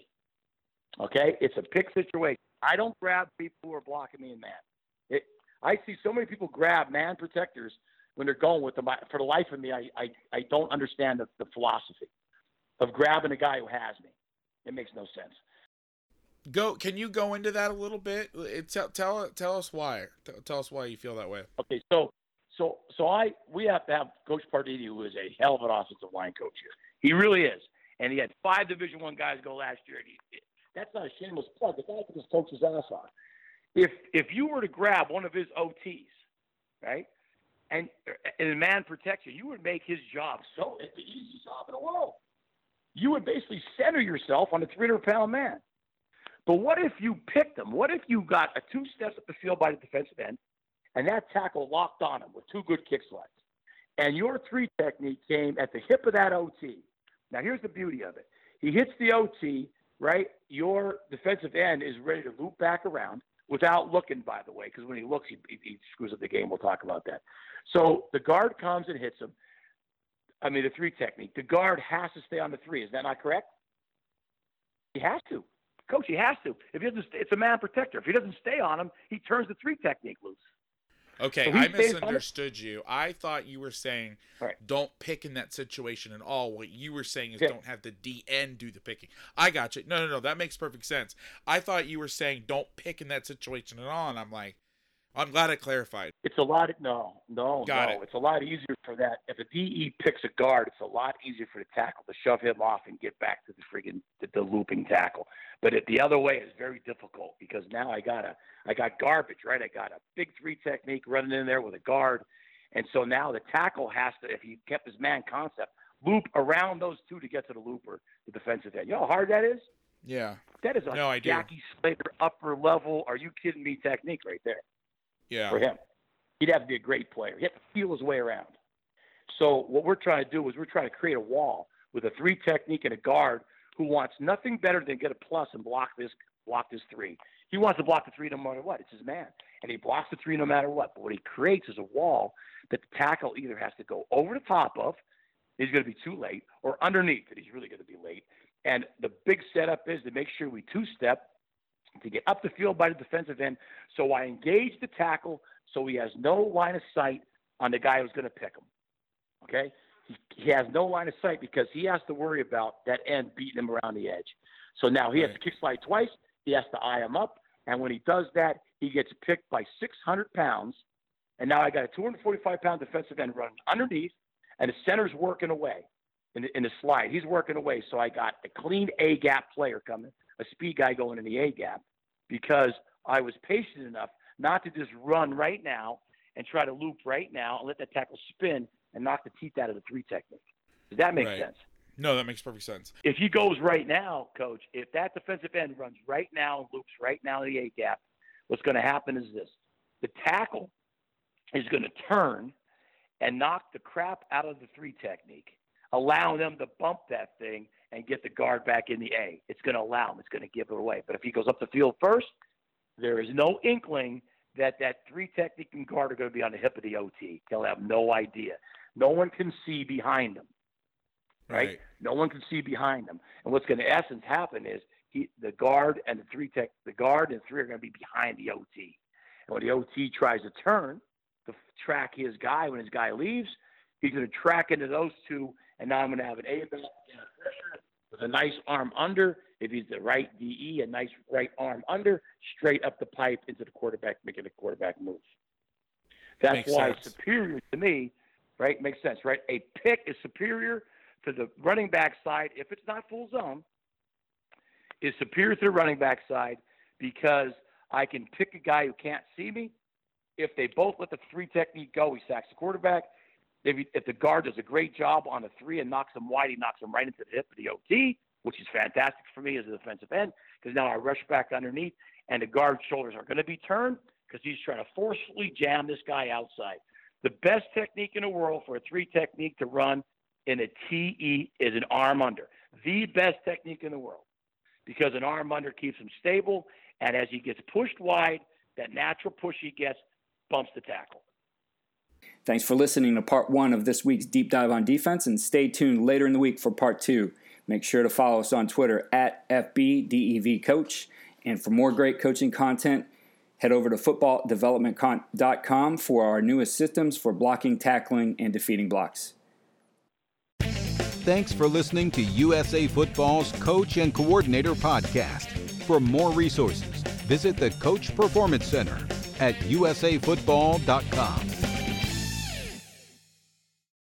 Okay, it's a pick situation. I don't grab people who are blocking me in man. It, I see so many people grab man protectors when they're going with them. I, for the life of me, I, I, I don't understand the, the philosophy of grabbing a guy who has me. It makes no sense.
Go. Can you go into that a little bit? It, tell tell tell us why. Tell, tell us why you feel that way.
Okay, so so so I we have to have Coach Pardini, who is a hell of an offensive line coach here. He really is, and he had five Division One guys go last year. And he, that's not a shameless plug. The guy can just coach his ass off. If if you were to grab one of his O Ts, right, and in man protection, you would make his job so it's the easiest job in the world. You would basically center yourself on a three hundred pound man. But what if you picked him? What if you got a two steps up the field by the defensive end, and that tackle locked on him with two good kick slides, and your three technique came at the hip of that O T? Now, here's the beauty of it. He hits the O T, right? Your defensive end is ready to loop back around without looking, by the way, because when he looks, he, he screws up the game. We'll talk about that. So the guard comes and hits him. I mean, the three technique. The guard has to stay on the three. Is that not correct? He has to. Coach, he has to. If he doesn't, it's a man protector. If he doesn't stay on him, he turns the three technique loose.
Okay,
so
I misunderstood you. I thought you were saying right. don't pick in that situation at all. What you were saying is yeah. don't have the D N do the picking. I got you. No, no, no. That makes perfect sense. I thought you were saying don't pick in that situation at all, and I'm like, I'm glad I clarified.
It's a lot. Of, no, no,
got
no.
It.
It's a lot easier for that. If a D E picks a guard, it's a lot easier for the tackle to shove him off and get back to the friggin' the, the looping tackle. But it, the other way is very difficult because now I got a I got garbage, right? I got a big three technique running in there with a guard, and so now the tackle has to, if he kept his man concept, loop around those two to get to the looper, the defensive end. You know how hard that is?
Yeah.
That is a
no, I do.
Jackie Slater upper level. Are you kidding me? Technique right there.
Yeah.
For him, he'd have to be a great player. He had to feel his way around. So what we're trying to do is we're trying to create a wall with a three technique and a guard who wants nothing better than get a plus and block this block this three. He wants to block the three no matter what. It's his man. And he blocks the three no matter what. But what he creates is a wall that the tackle either has to go over the top of, he's going to be too late, or underneath it, he's really going to be late. And the big setup is to make sure we two-step to get up the field by the defensive end so I engage the tackle so he has no line of sight on the guy who's going to pick him. Okay? He, he has no line of sight because he has to worry about that end beating him around the edge. So now he right. has to kick slide twice. He has to eye him up. And when he does that, he gets picked by six hundred pounds. And now I got a two hundred forty-five pound defensive end running underneath, and the center's working away in the, in the slide. He's working away. So I got a clean A-gap player coming, a speed guy going in the A-gap, because I was patient enough not to just run right now and try to loop right now and let that tackle spin and knock the teeth out of the three technique. Does that make
right.
sense?
No, that makes perfect sense.
If he goes right now, Coach, if that defensive end runs right now and loops right now in the A-gap, what's going to happen is this. The tackle is going to turn and knock the crap out of the three technique, allowing them to bump that thing and get the guard back in the A. It's going to allow him. It's going to give it away. But if he goes up the field first, there is no inkling that that three technique and guard are going to be on the hip of the O T. They'll have no idea. No one can see behind them, right? right? No one can see behind them. And what's going to, in essence, happen is he, the guard and the three tech, the guard and three are going to be behind the O T. And when the O T tries to turn to track his guy, when his guy leaves, he's going to track into those two, and now I'm going to have an A back and a pressure with a nice arm under. If he's the right D E, a nice right arm under, straight up the pipe into the quarterback, making the quarterback move. That's Makes why sense. It's superior to me, right? Makes sense, right? A pick is superior to the running back side, if it's not full zone, is superior to the running back side because I can pick a guy who can't see me. If they both let the three technique go, he sacks the quarterback. If, he, if the guard does a great job on the three and knocks him wide, he knocks him right into the hip of the O T, which is fantastic for me as a defensive end because now I rush back underneath and the guard's shoulders are going to be turned because he's trying to forcefully jam this guy outside. The best technique in the world for a three technique to run in a T E is an arm under. The best technique in the world because an arm under keeps him stable, and as he gets pushed wide, that natural push he gets bumps the tackle.
Thanks for listening to part one of this week's Deep Dive on Defense, and stay tuned later in the week for part two. Make sure to follow us on Twitter at F B D E V Coach. And for more great coaching content, head over to football development dot com for our newest systems for blocking, tackling, and defeating blocks.
Thanks for listening to U S A Football's Coach and Coordinator Podcast. For more resources, visit the Coach Performance Center at U S A football dot com.